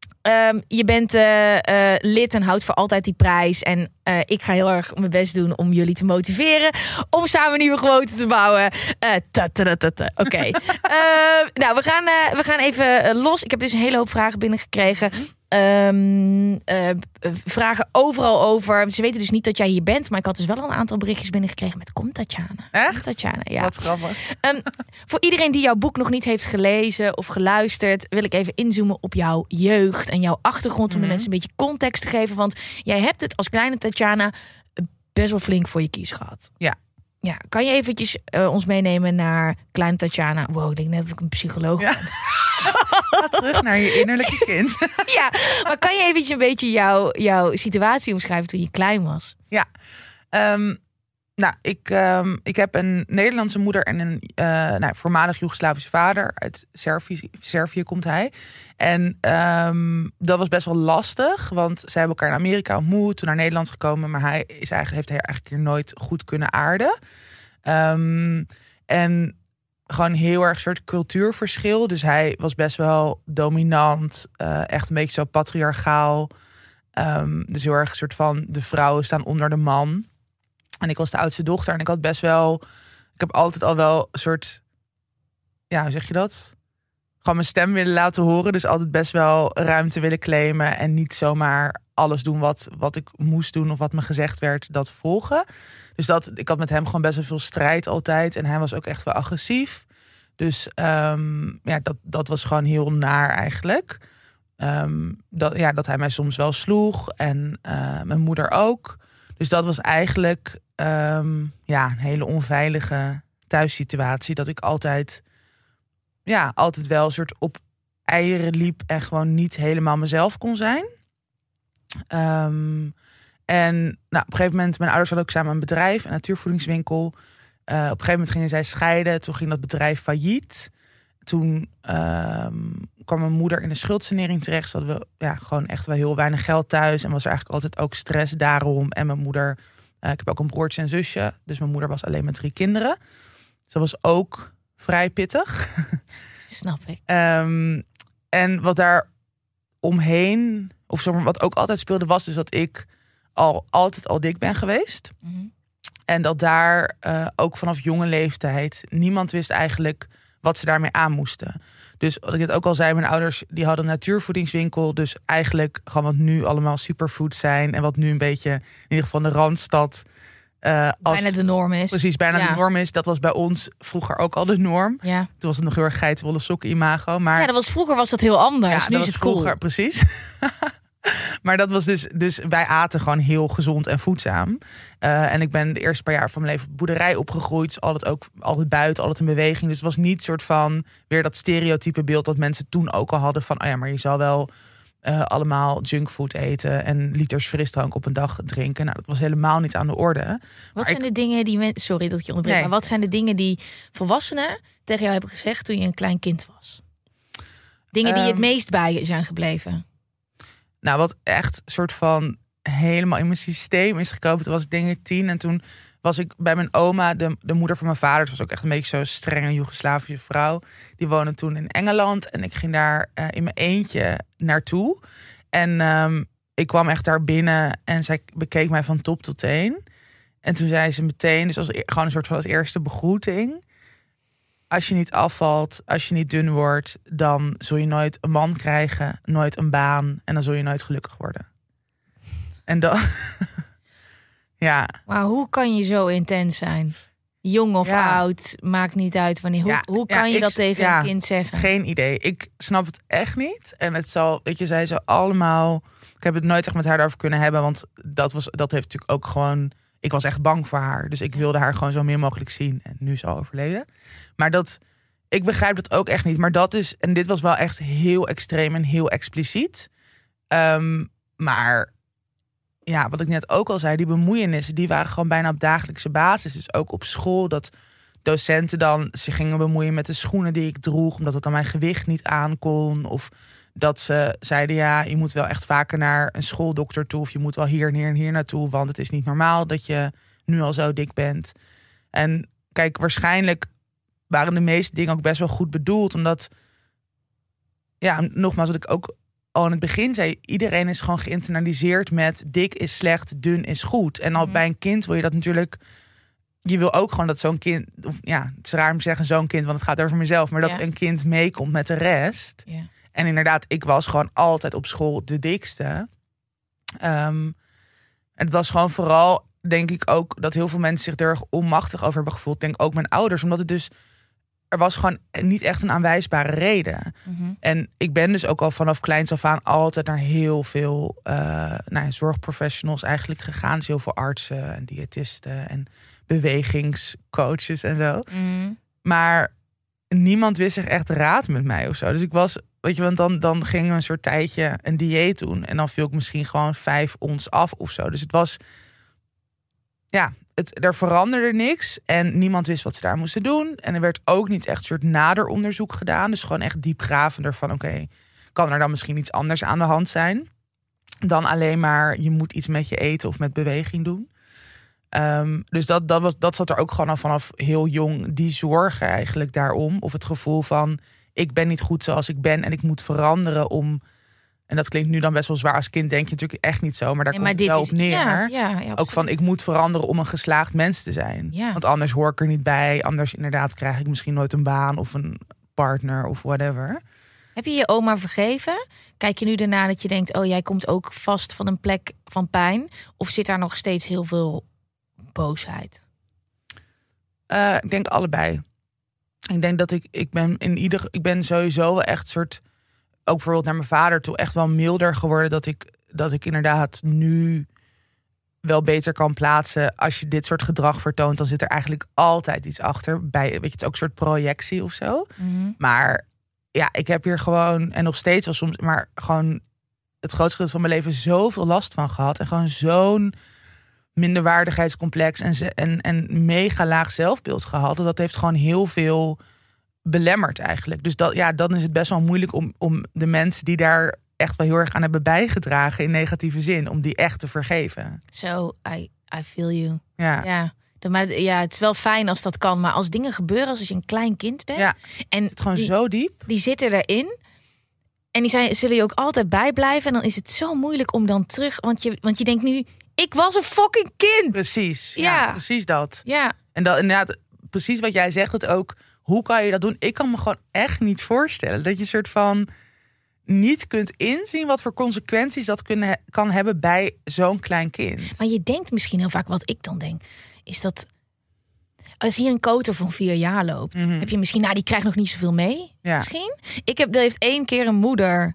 um, je bent uh, uh, lid en houdt voor altijd die prijs. En uh, ik ga heel erg mijn best doen om jullie te motiveren. Om samen nieuwe gewoonten te bouwen. Uh, Oké. Okay. uh, nou, we gaan, uh, we gaan even uh, los. Ik heb dus een hele hoop vragen binnengekregen. Um, uh, vragen overal over. Ze weten dus niet dat jij hier bent. Maar ik had dus wel een aantal berichtjes binnengekregen met kom Tatjana. Echt? Kom Tatjana, ja. Wat grappig. Um, voor iedereen die jouw boek nog niet heeft gelezen of geluisterd, wil ik even inzoomen op jouw jeugd en jouw achtergrond. Om Mm-hmm. de mensen een beetje context te geven. Want jij hebt het als kleine Tatjana best wel flink voor je kies gehad. Ja. Ja, kan je eventjes uh, ons meenemen naar kleine Tatjana? Wow, ik denk net dat ik een psycholoog ja. ben. Ga terug naar je innerlijke kind. Ja, maar kan je eventjes een beetje jouw, jouw situatie omschrijven toen je klein was? Ja, um, nou, ik, um, ik heb een Nederlandse moeder en een uh, nou, voormalig Joegoslavische vader. Uit Servië, Servië komt hij. En um, dat was best wel lastig, want zij hebben elkaar in Amerika ontmoet, toen naar Nederland gekomen, maar hij is eigenlijk, heeft hij eigenlijk hier nooit goed kunnen aarden. Um, en gewoon heel erg soort cultuurverschil. Dus hij was best wel dominant, uh, echt een beetje zo patriarchaal. Um, dus heel erg soort van de vrouwen staan onder de man. En ik was de oudste dochter en ik had best wel, ik heb altijd al wel een soort, ja, hoe zeg je dat? Gewoon mijn stem willen laten horen. Dus altijd best wel ruimte willen claimen en niet zomaar alles doen wat, wat ik moest doen of wat me gezegd werd, dat volgen. Dus dat, ik had met hem gewoon best wel veel strijd altijd. En hij was ook echt wel agressief. Dus um, ja, dat, dat was gewoon heel naar eigenlijk. Um, dat, ja, dat hij mij soms wel sloeg. En uh, mijn moeder ook. Dus dat was eigenlijk um, ja, een hele onveilige thuissituatie. Dat ik altijd, ja, altijd wel een soort op eieren liep. En gewoon niet helemaal mezelf kon zijn. Um, En nou, op een gegeven moment, mijn ouders hadden ook samen een bedrijf, een natuurvoedingswinkel. Uh, op een gegeven moment gingen zij scheiden. Toen ging dat bedrijf failliet. Toen uh, kwam mijn moeder in de schuldsanering terecht. Ze hadden we ja, gewoon echt wel heel weinig geld thuis. En was er eigenlijk altijd ook stress daarom. En mijn moeder, uh, ik heb ook een broertje en zusje. Dus mijn moeder was alleen met drie kinderen. Dus dat was ook vrij pittig. Snap ik. Um, en wat daar omheen, of zeg maar, wat ook altijd speelde, was dus dat ik al altijd al dik ben geweest. Mm-hmm. En dat daar uh, ook vanaf jonge leeftijd niemand wist eigenlijk wat ze daarmee aan moesten. Dus wat ik net ook al zei, mijn ouders die hadden een natuurvoedingswinkel. Dus eigenlijk gewoon wat nu allemaal superfoods zijn. En wat nu een beetje in ieder geval de Randstad Uh, als, bijna de norm is. Precies, bijna ja. de norm is. Dat was bij ons vroeger ook al de norm. Ja. Toen was het nog heel erg geitenwolle sokken imago. Maar ja, dat was, vroeger was dat heel anders. Ja, nu dat is was het vroeger, cool. Precies. Maar dat was dus, dus wij aten gewoon heel gezond en voedzaam. Uh, en ik ben de eerste paar jaar van mijn leven op boerderij opgegroeid. Dus altijd ook altijd buiten, altijd in beweging. Dus het was niet soort van weer dat stereotype beeld dat mensen toen ook al hadden van, oh ja, maar je zal wel uh, allemaal junkfood eten en liters frisdrank op een dag drinken. Nou, dat was helemaal niet aan de orde. Wat maar zijn ik... de dingen die men... sorry dat ik je onderbreek, nee. maar wat zijn de dingen die volwassenen tegen jou hebben gezegd toen je een klein kind was? Dingen die um, het meest bij je zijn gebleven? Nou, wat echt soort van helemaal in mijn systeem is gekomen. Toen was ik denk ik tien en toen was ik bij mijn oma, de, de moeder van mijn vader. Het was ook echt een beetje zo'n strenge Joegoslavische vrouw. Die woonde toen in Engeland en ik ging daar uh, in mijn eentje naartoe. En um, ik kwam echt daar binnen en zij bekeek mij van top tot teen. En toen zei ze meteen, dus als, gewoon een soort van als eerste begroeting: als je niet afvalt, als je niet dun wordt, dan zul je nooit een man krijgen, nooit een baan en dan zul je nooit gelukkig worden. En dan, ja. Maar hoe kan je zo intens zijn? Jong of ja. oud, maakt niet uit wanneer. Hoe, ja, hoe kan ja, je ik, dat tegen ja, een kind zeggen? Geen idee. Ik snap het echt niet. En het zal, weet je, zij zo allemaal. Ik heb het nooit echt met haar daarover kunnen hebben, want dat was, dat heeft natuurlijk ook gewoon. Ik was echt bang voor haar, dus ik wilde haar gewoon zo meer mogelijk zien. En nu is ze al overleden. Maar dat, ik begrijp dat ook echt niet. Maar dat is, en dit was wel echt heel extreem en heel expliciet. Um, maar ja, wat ik net ook al zei, die bemoeienissen, die waren gewoon bijna op dagelijkse basis. Dus ook op school, dat docenten dan zich gingen bemoeien met de schoenen die ik droeg, omdat het aan mijn gewicht niet aankon. Of dat ze zeiden, ja, je moet wel echt vaker naar een schooldokter toe, of je moet wel hier en hier en hier naartoe, want het is niet normaal dat je nu al zo dik bent. En kijk, waarschijnlijk waren de meeste dingen ook best wel goed bedoeld, omdat, ja, nogmaals, wat ik ook al in het begin zei, iedereen is gewoon geïnternaliseerd met dik is slecht, dun is goed. En al mm. bij een kind wil je dat natuurlijk, je wil ook gewoon dat zo'n kind, of ja, het is raar om te zeggen zo'n kind, want het gaat over mezelf, maar dat ja. een kind meekomt met de rest. Ja. En inderdaad, ik was gewoon altijd op school de dikste. Um, het was gewoon vooral, denk ik ook, dat heel veel mensen zich er erg onmachtig over hebben gevoeld. Denk ook mijn ouders, omdat het dus... Er was gewoon niet echt een aanwijsbare reden. Mm-hmm. En ik ben dus ook al vanaf kleins af aan altijd naar heel veel uh, nou, zorgprofessionals eigenlijk gegaan. Dus heel veel artsen en diëtisten en bewegingscoaches en zo. Mm-hmm. Maar niemand wist zich echt raad met mij of zo. Dus ik was, weet je, want dan, dan ging een soort tijdje een dieet doen. En dan viel ik misschien gewoon vijf ons af of zo. Dus het was, ja... Het, er veranderde niks en niemand wist wat ze daar moesten doen. En er werd ook niet echt een soort nader onderzoek gedaan. Dus gewoon echt diepgravender van oké, okay, kan er dan misschien iets anders aan de hand zijn dan alleen maar je moet iets met je eten of met beweging doen. Um, dus dat, dat, was, dat zat er ook gewoon al vanaf heel jong, die zorgen eigenlijk daarom. Of het gevoel van ik ben niet goed zoals ik ben en ik moet veranderen om... En dat klinkt nu dan best wel zwaar. Als kind denk je natuurlijk echt niet zo. Maar daar nee, maar komt het wel is, op neer. Ja, ja, ja, ook van, ik moet veranderen om een geslaagd mens te zijn. Ja. Want anders hoor ik er niet bij. Anders inderdaad krijg ik misschien nooit een baan of een partner of whatever. Heb je je oma vergeven? Kijk je nu daarna dat je denkt... oh, jij komt ook vast van een plek van pijn? Of zit daar nog steeds heel veel boosheid? Uh, ik denk allebei. Ik denk dat ik... Ik ben, in ieder, ik ben sowieso wel echt soort... ook bijvoorbeeld naar mijn vader toe echt wel milder geworden. Dat ik, dat ik inderdaad nu wel beter kan plaatsen. Als je dit soort gedrag vertoont, dan zit er eigenlijk altijd iets achter. Bij, weet je, het is ook een soort projectie of zo. Mm-hmm. Maar ja, ik heb hier gewoon, en nog steeds wel soms, maar gewoon het grootste deel van mijn leven zoveel last van gehad. En gewoon zo'n minderwaardigheidscomplex en, en, en mega laag zelfbeeld gehad. Dat heeft gewoon heel veel belemmerd eigenlijk. Dus dat, ja, dan is het best wel moeilijk om, om de mensen die daar echt wel heel erg aan hebben bijgedragen in negatieve zin, om die echt te vergeven. Zo, so, I, I feel you. Ja. Ja. Maar ja, het is wel fijn als dat kan. Maar als dingen gebeuren, als je een klein kind bent. Ja, en het gewoon die, zo diep. Die zitten erin. En die zijn, zullen je ook altijd bijblijven. En dan is het zo moeilijk om dan terug. Want je, want je denkt nu, ik was een fucking kind. Precies, ja, ja. precies dat. Ja. En dat inderdaad, precies wat jij zegt, het ook. Hoe kan je dat doen? Ik kan me gewoon echt niet voorstellen dat je soort van niet kunt inzien wat voor consequenties dat kunnen, kan hebben bij zo'n klein kind. Maar je denkt misschien heel vaak, wat ik dan denk, is dat als hier een koter van vier jaar loopt, mm-hmm. heb je misschien, nou, die krijgt nog niet zoveel mee. Ja. Misschien. Ik heb, er heeft één keer een moeder.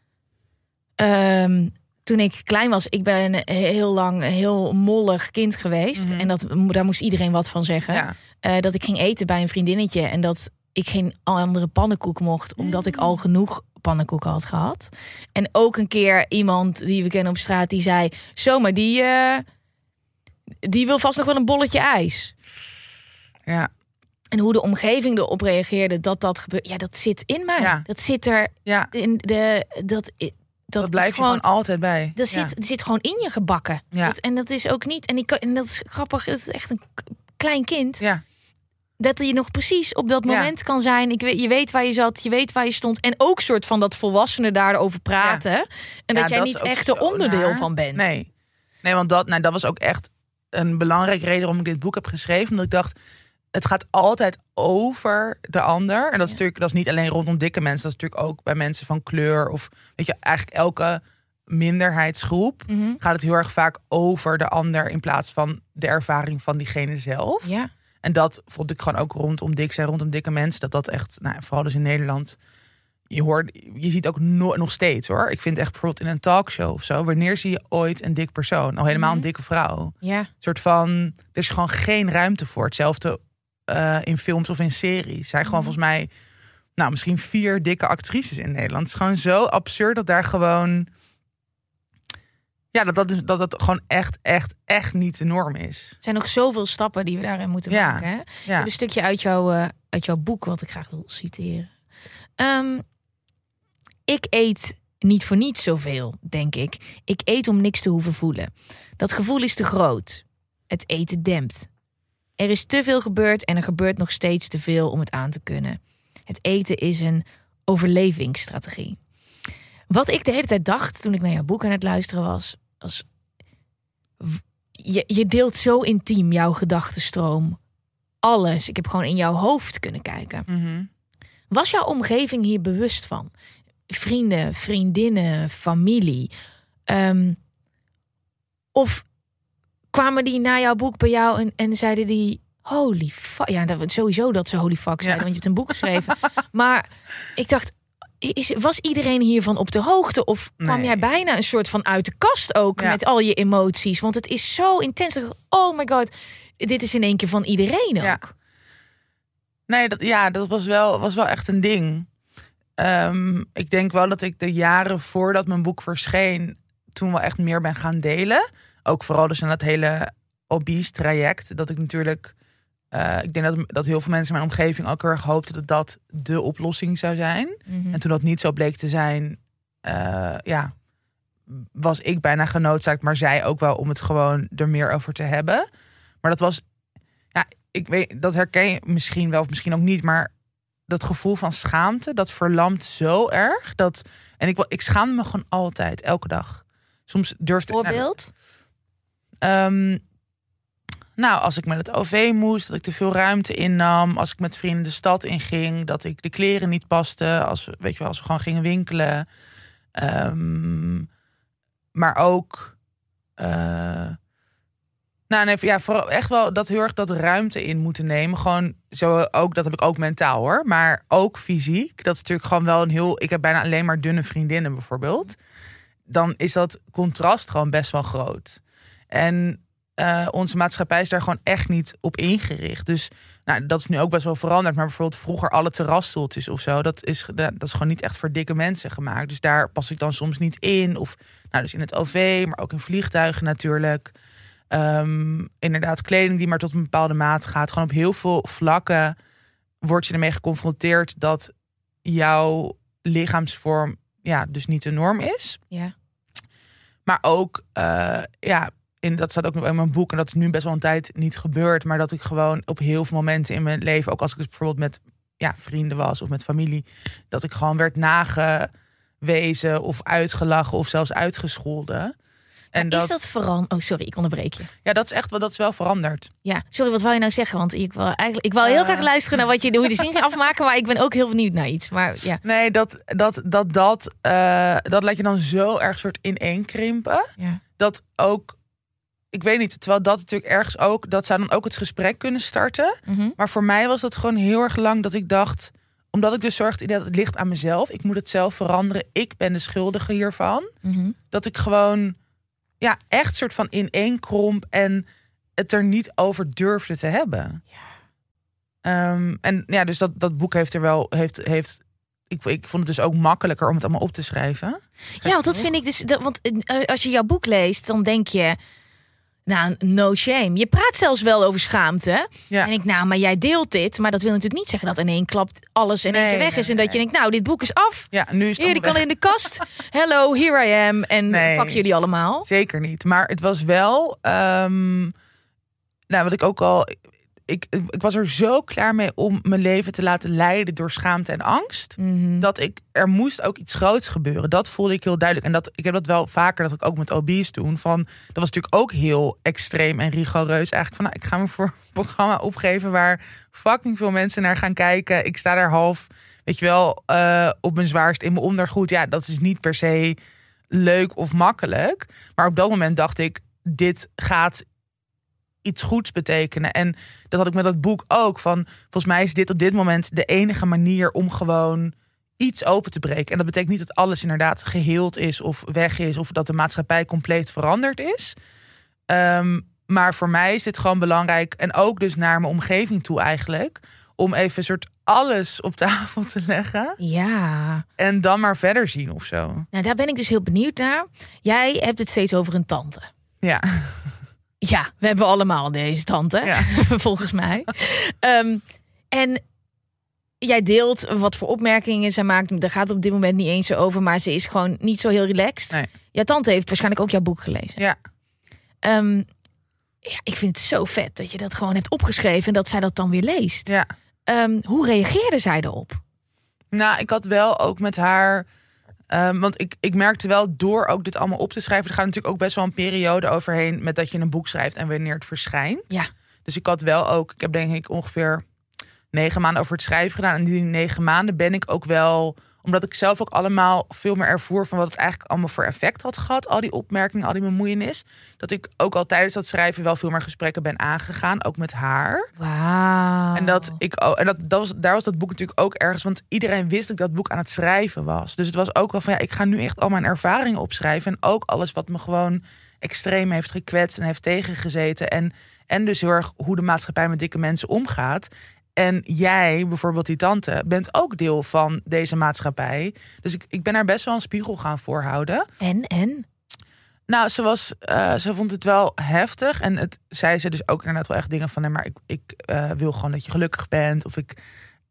Um, toen ik klein was, ik ben heel lang een heel mollig kind geweest. Mm-hmm. En dat, daar moest iedereen wat van zeggen. Ja. Uh, dat ik ging eten bij een vriendinnetje en dat ik geen andere pannenkoek mocht, omdat ik al genoeg pannenkoeken had gehad. En ook een keer iemand die we kennen op straat, die zei, zo, maar die, uh, die wil vast nog wel een bolletje ijs. Ja. En hoe de omgeving erop reageerde dat dat gebeurt, ja, dat zit in mij. Ja. Dat zit er ja. in de dat. Dat, dat blijft gewoon, gewoon altijd bij. Dat zit, ja. zit gewoon in je gebakken. Ja. Dat, en dat is ook niet. En, ik, en dat is grappig. Het is echt een klein kind. Ja. Dat je nog precies op dat moment ja. kan zijn. Ik weet, je weet waar je zat, je weet waar je stond. En ook soort van dat volwassenen daarover praten. Ja. En dat ja, jij dat niet echt een onderdeel naar. van bent. Nee, nee, want dat, nou, dat was ook echt een belangrijke reden waarom ik dit boek heb geschreven. Omdat ik dacht, het gaat altijd over de ander. En dat is ja. natuurlijk, dat is niet alleen rondom dikke mensen. Dat is natuurlijk ook bij mensen van kleur. Of weet je, eigenlijk elke minderheidsgroep mm-hmm. gaat het heel erg vaak over de ander in plaats van de ervaring van diegene zelf. Ja. En dat vond ik gewoon ook rondom dik zijn, rondom dikke mensen. Dat dat echt, nou, vooral dus in Nederland, je hoort, je ziet ook no, nog steeds hoor. Ik vind echt bijvoorbeeld in een talkshow of zo, wanneer zie je ooit een dik persoon? Al helemaal mm-hmm. een dikke vrouw. Ja. Een soort van, er is gewoon geen ruimte voor. Hetzelfde uh, in films of in series. Zijn gewoon mm-hmm. volgens mij, nou, misschien vier dikke actrices in Nederland. Het is gewoon zo absurd dat daar gewoon, ja, dat dat, dat dat gewoon echt, echt, echt niet de norm is. Er zijn nog zoveel stappen die we daarin moeten ja. maken. Hè? Ja. Ik heb een stukje uit, jou, uh, uit jouw boek, wat ik graag wil citeren. Um, ik eet niet voor niets zoveel, denk ik. Ik eet om niks te hoeven voelen. Dat gevoel is te groot. Het eten dempt. Er is te veel gebeurd en er gebeurt nog steeds te veel om het aan te kunnen. Het eten is een overlevingsstrategie. Wat ik de hele tijd dacht toen ik naar jouw boek aan het luisteren was, was je, je deelt zo intiem jouw gedachtenstroom. Alles. Ik heb gewoon in jouw hoofd kunnen kijken. Mm-hmm. Was jouw omgeving hier bewust van? vrienden, vriendinnen, familie. Um, of kwamen die na jouw boek bij jou en, en zeiden die... Holy fuck. Ja, dat, sowieso dat ze holy fuck zeiden, ja. Want je hebt een boek geschreven. Maar ik dacht, is, was iedereen hiervan op de hoogte? Of kwam nee. jij bijna een soort van uit de kast ook ja. met al je emoties? Want het is zo intens. Ik dacht, oh my god, dit is in één keer van iedereen ook. Ja. Nee, dat, ja, dat was wel, was wel echt een ding. Um, ik denk wel dat ik de jaren voordat mijn boek verscheen... toen wel echt meer ben gaan delen. Ook vooral dus in dat hele obese traject. Dat ik natuurlijk... Uh, ik denk dat, dat heel veel mensen in mijn omgeving ook heel erg hoopten... dat dat de oplossing zou zijn. Mm-hmm. En toen dat niet zo bleek te zijn... Uh, ja, was ik bijna genoodzaakt... maar zij ook wel om het gewoon er meer over te hebben. Maar dat was... ja, ik weet, dat herken je misschien wel of misschien ook niet... maar dat gevoel van schaamte, dat verlamt zo erg... dat en ik, ik schaamde me gewoon altijd, elke dag. Soms durfde ik... Voorbeeld? Nou, um, nou, als ik met het O V moest, dat ik te veel ruimte innam... als ik met vrienden de stad inging, dat ik de kleren niet paste... als we, weet je wel, als we gewoon gingen winkelen... Um, maar ook... Uh, nou, nee, ja, vooral echt wel dat heel erg dat ruimte in moeten nemen. Gewoon zo ook, dat heb ik ook mentaal hoor. Maar ook fysiek. Dat is natuurlijk gewoon wel een heel... Ik heb bijna alleen maar dunne vriendinnen bijvoorbeeld. Dan is dat contrast gewoon best wel groot. En uh, onze maatschappij is daar gewoon echt niet op ingericht. Dus nou, dat is nu ook best wel veranderd. Maar bijvoorbeeld vroeger alle terrasstoeltjes of zo... dat is, dat is gewoon niet echt voor dikke mensen gemaakt. Dus daar pas ik dan soms niet in. Of nou, dus in het O V, maar ook in vliegtuigen natuurlijk... Um, inderdaad, kleding die maar tot een bepaalde maat gaat. Gewoon op heel veel vlakken word je ermee geconfronteerd dat jouw lichaamsvorm ja, dus niet de norm is. Ja. Maar ook, uh, ja, in, dat staat ook nog in mijn boek en dat is nu best wel een tijd niet gebeurd. Maar dat ik gewoon op heel veel momenten in mijn leven, ook als ik dus bijvoorbeeld met ja, vrienden was of met familie, dat ik gewoon werd nagewezen of uitgelachen of zelfs uitgescholden. En dat, dat, is dat veranderd? Oh, sorry, ik onderbreek je. Ja, dat is echt wel, dat is wel veranderd. Ja, sorry, wat wou je nou zeggen? Want ik wil eigenlijk, ik wil heel uh, graag luisteren naar wat je, hoe je de zin ging afmaken, maar ik ben ook heel benieuwd naar iets. Maar ja. Nee, dat dat dat dat uh, dat laat je dan zo erg soort ineenkrimpen. Ja. Dat ook, ik weet niet, terwijl dat natuurlijk ergens ook, dat zou dan ook het gesprek kunnen starten. Mm-hmm. Maar voor mij was dat gewoon heel erg lang dat ik dacht, omdat ik dus zorgde dat het ligt aan mezelf. Ik moet het zelf veranderen. Ik ben de schuldige hiervan. Mm-hmm. Dat ik gewoon ja, echt soort van ineenkromp en het er niet over durfde te hebben. Ja. Um, en ja, dus dat, dat boek heeft er wel, heeft, heeft ik, ik vond het dus ook makkelijker om het allemaal op te schrijven. Ja, want dat vind ik dus, dat, want als je jouw boek leest, dan denk je, nou, no shame. Je praat zelfs wel over schaamte. Ja. En ik, nou, maar jij deelt dit, maar dat wil natuurlijk niet zeggen dat in één klap alles in één nee, keer weg is nee, en dat nee. je denkt, nou, dit boek is af. Ja, nu is het hier, die kan in de kast. Hello, here I am. En nee, fuck jullie allemaal. Zeker niet. Maar het was wel, um, nou, wat ik ook al, ik, ik was er zo klaar mee om mijn leven te laten leiden door schaamte en angst. Mm-hmm. Dat ik, er moest ook iets groots gebeuren. Dat voelde ik heel duidelijk. En dat, ik heb dat wel vaker, dat ik ook met obese toen. Van, dat was natuurlijk ook heel extreem en rigoureus. Eigenlijk van, nou, ik ga me voor een programma opgeven waar fucking veel mensen naar gaan kijken. Ik sta daar half, weet je wel, uh, op mijn zwaarst in mijn ondergoed. Ja, dat is niet per se leuk of makkelijk. Maar op dat moment dacht ik, dit gaat iets goeds betekenen. En dat had ik met dat boek ook. Van, volgens mij is dit op dit moment de enige manier om gewoon iets open te breken. En dat betekent niet dat alles inderdaad geheeld is of weg is, of dat de maatschappij compleet veranderd is. Um, maar voor mij is dit gewoon belangrijk. En ook dus naar mijn omgeving toe eigenlijk. Om even een soort alles op tafel te leggen. Ja. En dan maar verder zien of zo. Nou, daar ben ik dus heel benieuwd naar. Jij hebt het steeds over een tante. Ja. Ja, we hebben allemaal deze tante, ja. volgens mij. Um, en jij deelt wat voor opmerkingen ze maakt. Daar gaat het op dit moment niet eens zo over, maar ze is gewoon niet zo heel relaxed. Nee. Jouw tante heeft waarschijnlijk ook jouw boek gelezen. Ja. Um, ja, ik vind het zo vet dat je dat gewoon hebt opgeschreven en dat zij dat dan weer leest. Ja. Um, hoe reageerde zij erop? Nou, ik had wel ook met haar, Um, want ik, ik merkte wel door ook dit allemaal op te schrijven, er gaat natuurlijk ook best wel een periode overheen met dat je een boek schrijft en wanneer het verschijnt. Ja. Dus ik had wel ook, ik heb denk ik ongeveer negen maanden over het schrijven gedaan. En die negen maanden ben ik ook wel omdat ik zelf ook allemaal veel meer ervoer van wat het eigenlijk allemaal voor effect had gehad. Al die opmerkingen, al die bemoeienis. Dat ik ook al tijdens dat schrijven wel veel meer gesprekken ben aangegaan. Ook met haar. Wauw. En, dat ik, en dat, dat was, daar was dat boek natuurlijk ook ergens. Want iedereen wist dat ik dat boek aan het schrijven was. Dus het was ook wel van ja, ik ga nu echt al mijn ervaringen opschrijven. En ook alles wat me gewoon extreem heeft gekwetst en heeft tegengezeten. En, en dus heel erg hoe de maatschappij met dikke mensen omgaat. En jij, bijvoorbeeld die tante, bent ook deel van deze maatschappij. Dus ik, ik ben haar best wel een spiegel gaan voorhouden. En, en? Nou, ze, was, uh, ze vond het wel heftig. En het zei ze dus ook inderdaad wel echt dingen van... nee, maar ik, ik uh, wil gewoon dat je gelukkig bent. Of ik,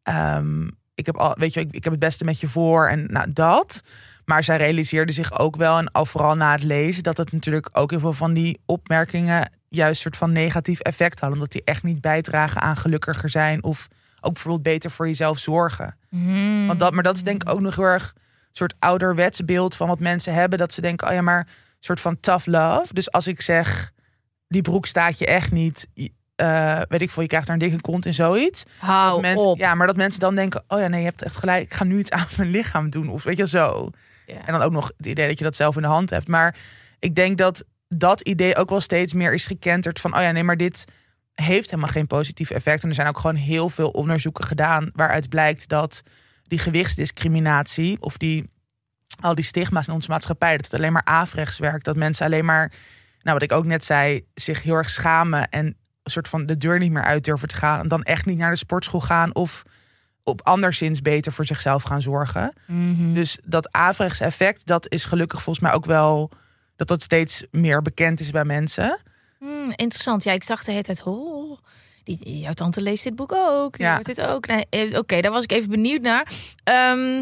um, ik heb al, weet je, ik, ik heb het beste met je voor. En nou, dat. Maar zij realiseerde zich ook wel, en al vooral na het lezen... dat het natuurlijk ook heel veel van die opmerkingen... juist een soort van negatief effect hadden. Omdat die echt niet bijdragen aan gelukkiger zijn... of ook bijvoorbeeld beter voor jezelf zorgen. Mm. Want dat, maar dat is denk ik ook nog heel erg... een soort ouderwets beeld van wat mensen hebben. Dat ze denken, oh ja, maar... soort van tough love. Dus als ik zeg, die broek staat je echt niet... Uh, weet ik veel, je krijgt daar een dikke kont en zoiets. Hou dat mensen, op. Ja, maar dat mensen dan denken... oh ja, nee, je hebt echt gelijk. Ik ga nu iets aan mijn lichaam doen. Of weet je, zo. Ja. En dan ook nog het idee dat je dat zelf in de hand hebt. Maar ik denk dat dat idee ook wel steeds meer is gekenterd... van, oh ja, nee, maar dit heeft helemaal geen positief effect. En er zijn ook gewoon heel veel onderzoeken gedaan... waaruit blijkt dat die gewichtsdiscriminatie... of die... al die stigma's in onze maatschappij, dat het alleen maar averechts werkt. Dat mensen alleen maar, nou wat ik ook net zei, zich heel erg schamen en een soort van de deur niet meer uit durven te gaan. En dan echt niet naar de sportschool gaan of op anderszins beter voor zichzelf gaan zorgen. Mm-hmm. Dus dat averechts effect, dat is gelukkig volgens mij ook wel, dat dat steeds meer bekend is bij mensen. Mm, interessant. Ja, ik dacht de hele tijd, oh, die, jouw tante leest dit boek ook. Die Ja. hoort dit ook. Nee, Oké, okay, daar was ik even benieuwd naar. Um,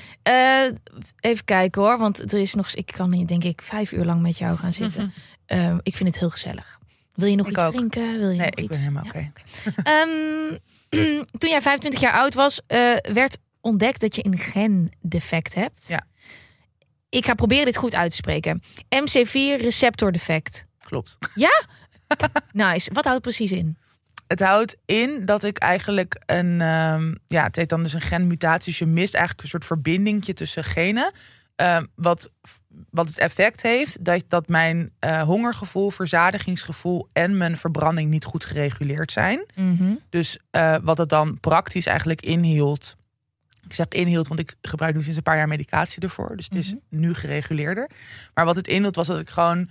Uh, even kijken hoor, want er is nog. Ik kan hier denk ik vijf uur lang met jou gaan zitten. Mm-hmm. Uh, ik vind het heel gezellig. Wil je nog ik iets ook. drinken? Wil je nee, nog ik iets? ben helemaal oké. Ja, okay. um, toen jij vijfentwintig jaar oud was, uh, werd ontdekt dat je een gendefect hebt. Ja. Ik ga proberen dit goed uit te spreken. M C vier receptordefect. Klopt. Ja? Nice. Wat houdt het precies in? Het houdt in dat ik eigenlijk een... Um, ja, het heet dan dus een genmutatie. Dus je mist eigenlijk een soort verbindingje tussen genen. Um, wat, wat het effect heeft... dat, dat mijn uh, hongergevoel, verzadigingsgevoel... en mijn verbranding niet goed gereguleerd zijn. Mm-hmm. Dus uh, wat het dan praktisch eigenlijk inhield... Ik zeg inhield, want ik gebruik nu sinds een paar jaar medicatie ervoor. Dus het is mm-hmm. nu gereguleerder. Maar wat het inhield was dat ik gewoon...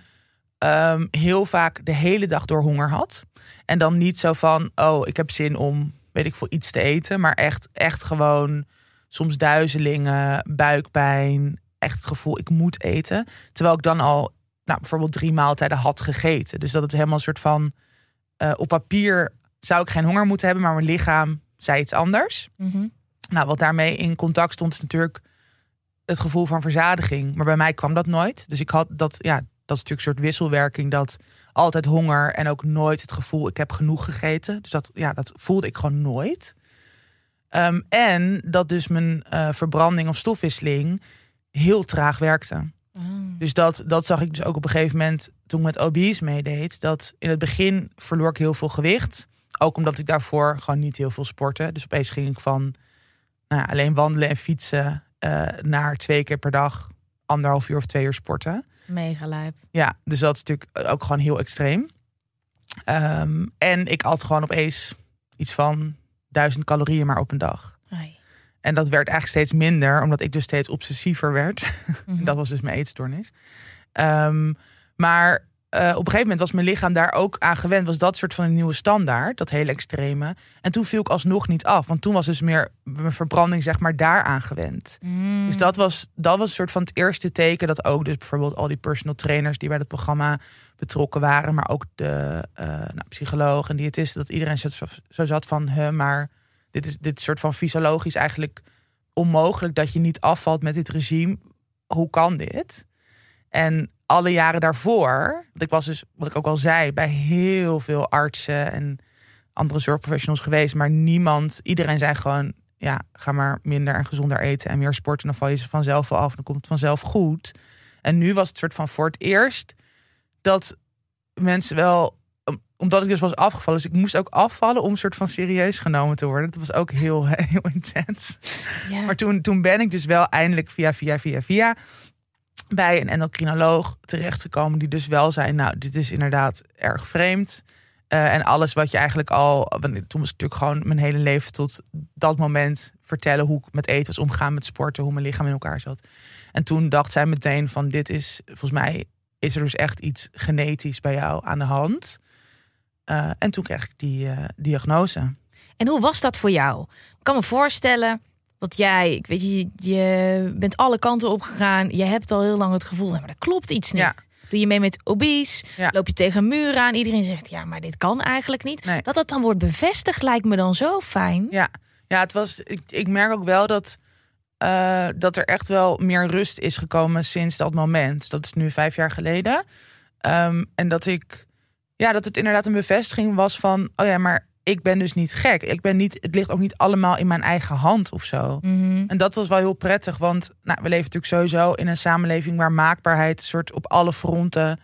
Um, heel vaak de hele dag door honger had. En dan niet zo van, oh, ik heb zin om, weet ik veel, iets te eten. Maar echt, echt gewoon soms duizelingen, buikpijn. Echt het gevoel, ik moet eten. Terwijl ik dan al, nou, bijvoorbeeld drie maaltijden had gegeten. Dus dat het helemaal een soort van, uh, op papier zou ik geen honger moeten hebben. Maar mijn lichaam zei iets anders. Mm-hmm. Nou, wat daarmee in contact stond is natuurlijk het gevoel van verzadiging. Maar bij mij kwam dat nooit. Dus ik had dat, ja... Dat is natuurlijk een soort wisselwerking, dat altijd honger en ook nooit het gevoel, ik heb genoeg gegeten. Dus dat, ja, dat voelde ik gewoon nooit. Um, en dat dus mijn uh, verbranding of stofwisseling heel traag werkte. Mm. Dus dat, dat zag ik dus ook op een gegeven moment toen ik met obese meedeed. Dat in het begin verloor ik heel veel gewicht. Ook omdat ik daarvoor gewoon niet heel veel sportte. Dus opeens ging ik van nou ja, alleen wandelen en fietsen uh, naar twee keer per dag anderhalf uur of twee uur sporten. Mega lijp. Ja, dus dat is natuurlijk ook gewoon heel extreem. Um, en ik at gewoon opeens iets van duizend calorieën maar op een dag. Ai. En dat werd eigenlijk steeds minder, omdat ik dus steeds obsessiever werd. Mm-hmm. Dat was dus mijn eetstoornis. Um, maar uh, op een gegeven moment was mijn lichaam daar ook aan gewend. Was dat soort van een nieuwe standaard, dat hele extreme. En toen viel ik alsnog niet af. Want toen was dus meer mijn verbranding zeg maar daaraan gewend. Mm. Dus dat was, dat was een soort van het eerste teken. Dat ook dus bijvoorbeeld al die personal trainers die bij het programma betrokken waren. Maar ook de uh, nou, psycholoog en diëtisten. Dat iedereen zo, zo zat van, huh, maar dit is dit soort van fysiologisch eigenlijk onmogelijk. Dat je niet afvalt met dit regime. Hoe kan dit? En alle jaren daarvoor, want ik was dus, wat ik ook al zei, bij heel veel artsen en andere zorgprofessionals geweest. Maar niemand, iedereen zei gewoon, ja, ga maar minder en gezonder eten en meer sporten. Dan val je ze vanzelf wel af, dan komt het vanzelf goed. En nu was het soort van voor het eerst dat mensen wel, omdat ik dus was afgevallen. Dus ik moest ook afvallen om een soort van serieus genomen te worden. Dat was ook heel, heel intens. Ja. Maar toen, toen ben ik dus wel eindelijk via, via, via, via... bij een endocrinoloog terechtgekomen die dus wel zei... nou, dit is inderdaad erg vreemd. Uh, en alles wat je eigenlijk al... Want toen was ik natuurlijk gewoon mijn hele leven tot dat moment vertellen... hoe ik met eten was omgegaan, met sporten, hoe mijn lichaam in elkaar zat. En toen dacht zij meteen van dit is... volgens mij is er dus echt iets genetisch bij jou aan de hand. Uh, en toen kreeg ik die uh, diagnose. En hoe was dat voor jou? Ik kan me voorstellen... dat jij, ik weet je, je bent alle kanten opgegaan. Je hebt al heel lang het gevoel, maar er klopt iets niet. Ja. Doe je mee met obese, ja. loop je tegen een muur aan. Iedereen zegt, ja, maar dit kan eigenlijk niet. Nee. Dat dat dan wordt bevestigd lijkt me dan zo fijn. Ja, ja het was. Ik, ik merk ook wel dat, uh, dat er echt wel meer rust is gekomen sinds dat moment. Dat is nu vijf jaar geleden. Um, en dat ik, ja, dat het inderdaad een bevestiging was van, oh ja, maar ik ben dus niet gek. Ik ben niet, het ligt ook niet allemaal in mijn eigen hand of zo. Mm-hmm. En dat was wel heel prettig. Want nou, we leven natuurlijk sowieso in een samenleving waar maakbaarheid soort op alle fronten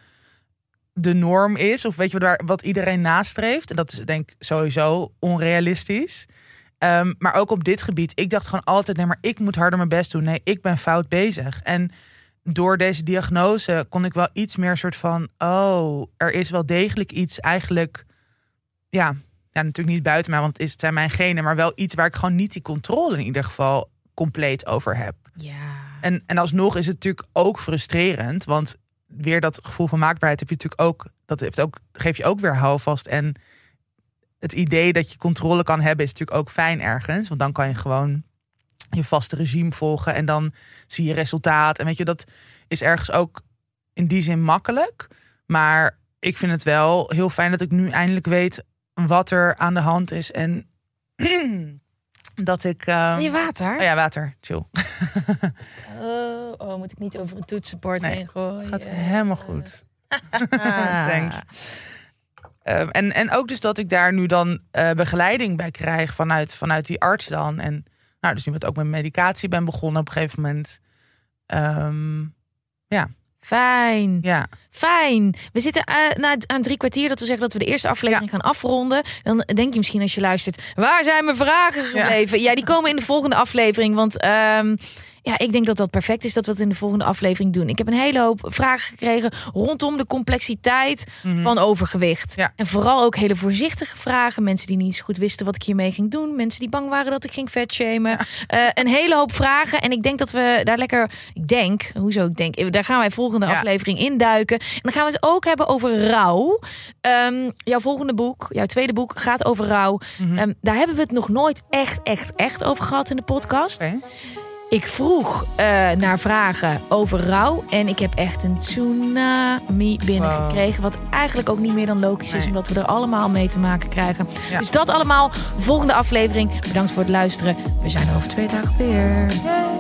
de norm is. Of weet je waar, wat iedereen nastreeft. En dat is denk ik sowieso onrealistisch. Um, maar ook op dit gebied. Ik dacht gewoon altijd, nee, maar ik moet harder mijn best doen. Nee, ik ben fout bezig. En door deze diagnose kon ik wel iets meer soort van, oh, er is wel degelijk iets eigenlijk, ja... Ja, natuurlijk niet buiten mij, want het zijn mijn genen, maar wel iets waar ik gewoon niet die controle in ieder geval compleet over heb. Ja. En, en alsnog is het natuurlijk ook frustrerend, want weer dat gevoel van maakbaarheid heb je natuurlijk ook, dat heeft ook, geef je ook weer houvast. En het idee dat je controle kan hebben is natuurlijk ook fijn ergens, want dan kan je gewoon je vaste regime volgen en dan zie je resultaat. En weet je, dat is ergens ook in die zin makkelijk, maar ik vind het wel heel fijn dat ik nu eindelijk weet wat er aan de hand is en dat ik... Uh... Je water? Oh ja, water. Chill. oh, oh, moet ik niet over een toetsenbord nee, heen gooien? Het gaat helemaal goed. Thanks. Uh, en, en ook dus dat ik daar nu dan uh, begeleiding bij krijg vanuit, vanuit die arts dan. En nou, dus nu met ook met medicatie ben begonnen op een gegeven moment. Um, ja. Fijn. Ja. Fijn. We zitten uh, na, aan drie kwartier dat we zeggen dat we de eerste aflevering ja. gaan afronden. Dan denk je misschien als je luistert, waar zijn mijn vragen gebleven? Ja, ja die komen in de volgende aflevering. Want um, ja, ik denk dat dat perfect is dat we het in de volgende aflevering doen. Ik heb een hele hoop vragen gekregen rondom de complexiteit mm-hmm. van overgewicht. Ja. En vooral ook hele voorzichtige vragen. Mensen die niet zo goed wisten wat ik hiermee ging doen. Mensen die bang waren dat ik ging vetshamen. Ja. Uh, een hele hoop vragen. En ik denk dat we daar lekker... Ik denk, hoezo ik denk... Daar gaan wij volgende ja. aflevering induiken. En dan gaan we het ook hebben over rouw. Um, jouw volgende boek, jouw tweede boek, gaat over rouw. Mm-hmm. Um, daar hebben we het nog nooit echt, echt, echt over gehad in de podcast. Okay. Ik vroeg uh, naar vragen over rouw. En ik heb echt een tsunami binnengekregen. Wow. Wat eigenlijk ook niet meer dan logisch nee. is. Omdat we er allemaal mee te maken krijgen. Ja. Dus dat allemaal. Volgende aflevering. Bedankt voor het luisteren. We zijn er over twee dagen weer. Yay.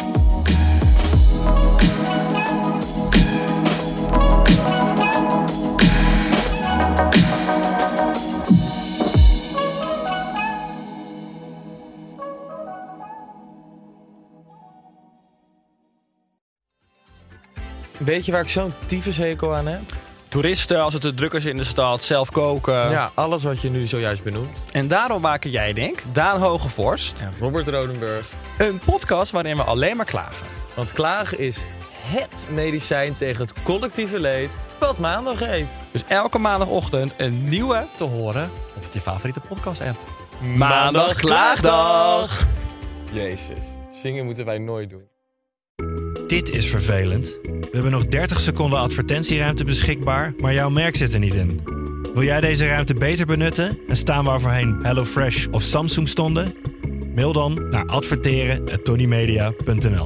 Weet je waar ik zo'n tyfushekel aan heb? Toeristen, als het te druk is in de stad, zelf koken. Ja, alles wat je nu zojuist benoemt. En daarom maken jij, denk Daan Hogevorst... en Robert Rodenburg... een podcast waarin we alleen maar klagen. Want klagen is het medicijn tegen het collectieve leed wat maandag heet. Dus elke maandagochtend een nieuwe te horen op je favoriete podcast-app. Maandag Klaagdag! Jezus, zingen moeten wij nooit doen. Dit is vervelend. We hebben nog dertig seconden advertentieruimte beschikbaar, maar jouw merk zit er niet in. Wil jij deze ruimte beter benutten en staan waar voorheen HelloFresh of Samsung stonden? Mail dan naar adverteren at tonymedia punt n l.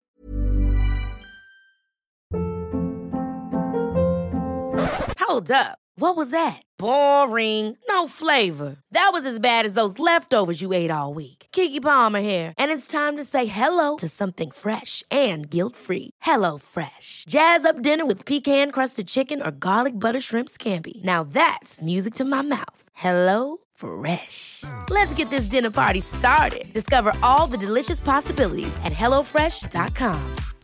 Hold up. What was that? Boring. No flavor. That was as bad as those leftovers you ate all week. Keke Palmer here, and it's time to say hello to something fresh and guilt-free. Hello Fresh. Jazz up dinner with pecan-crusted chicken or garlic butter shrimp scampi. Now that's music to my mouth. Hello Fresh. Let's get this dinner party started. Discover all the delicious possibilities at hello fresh dot com.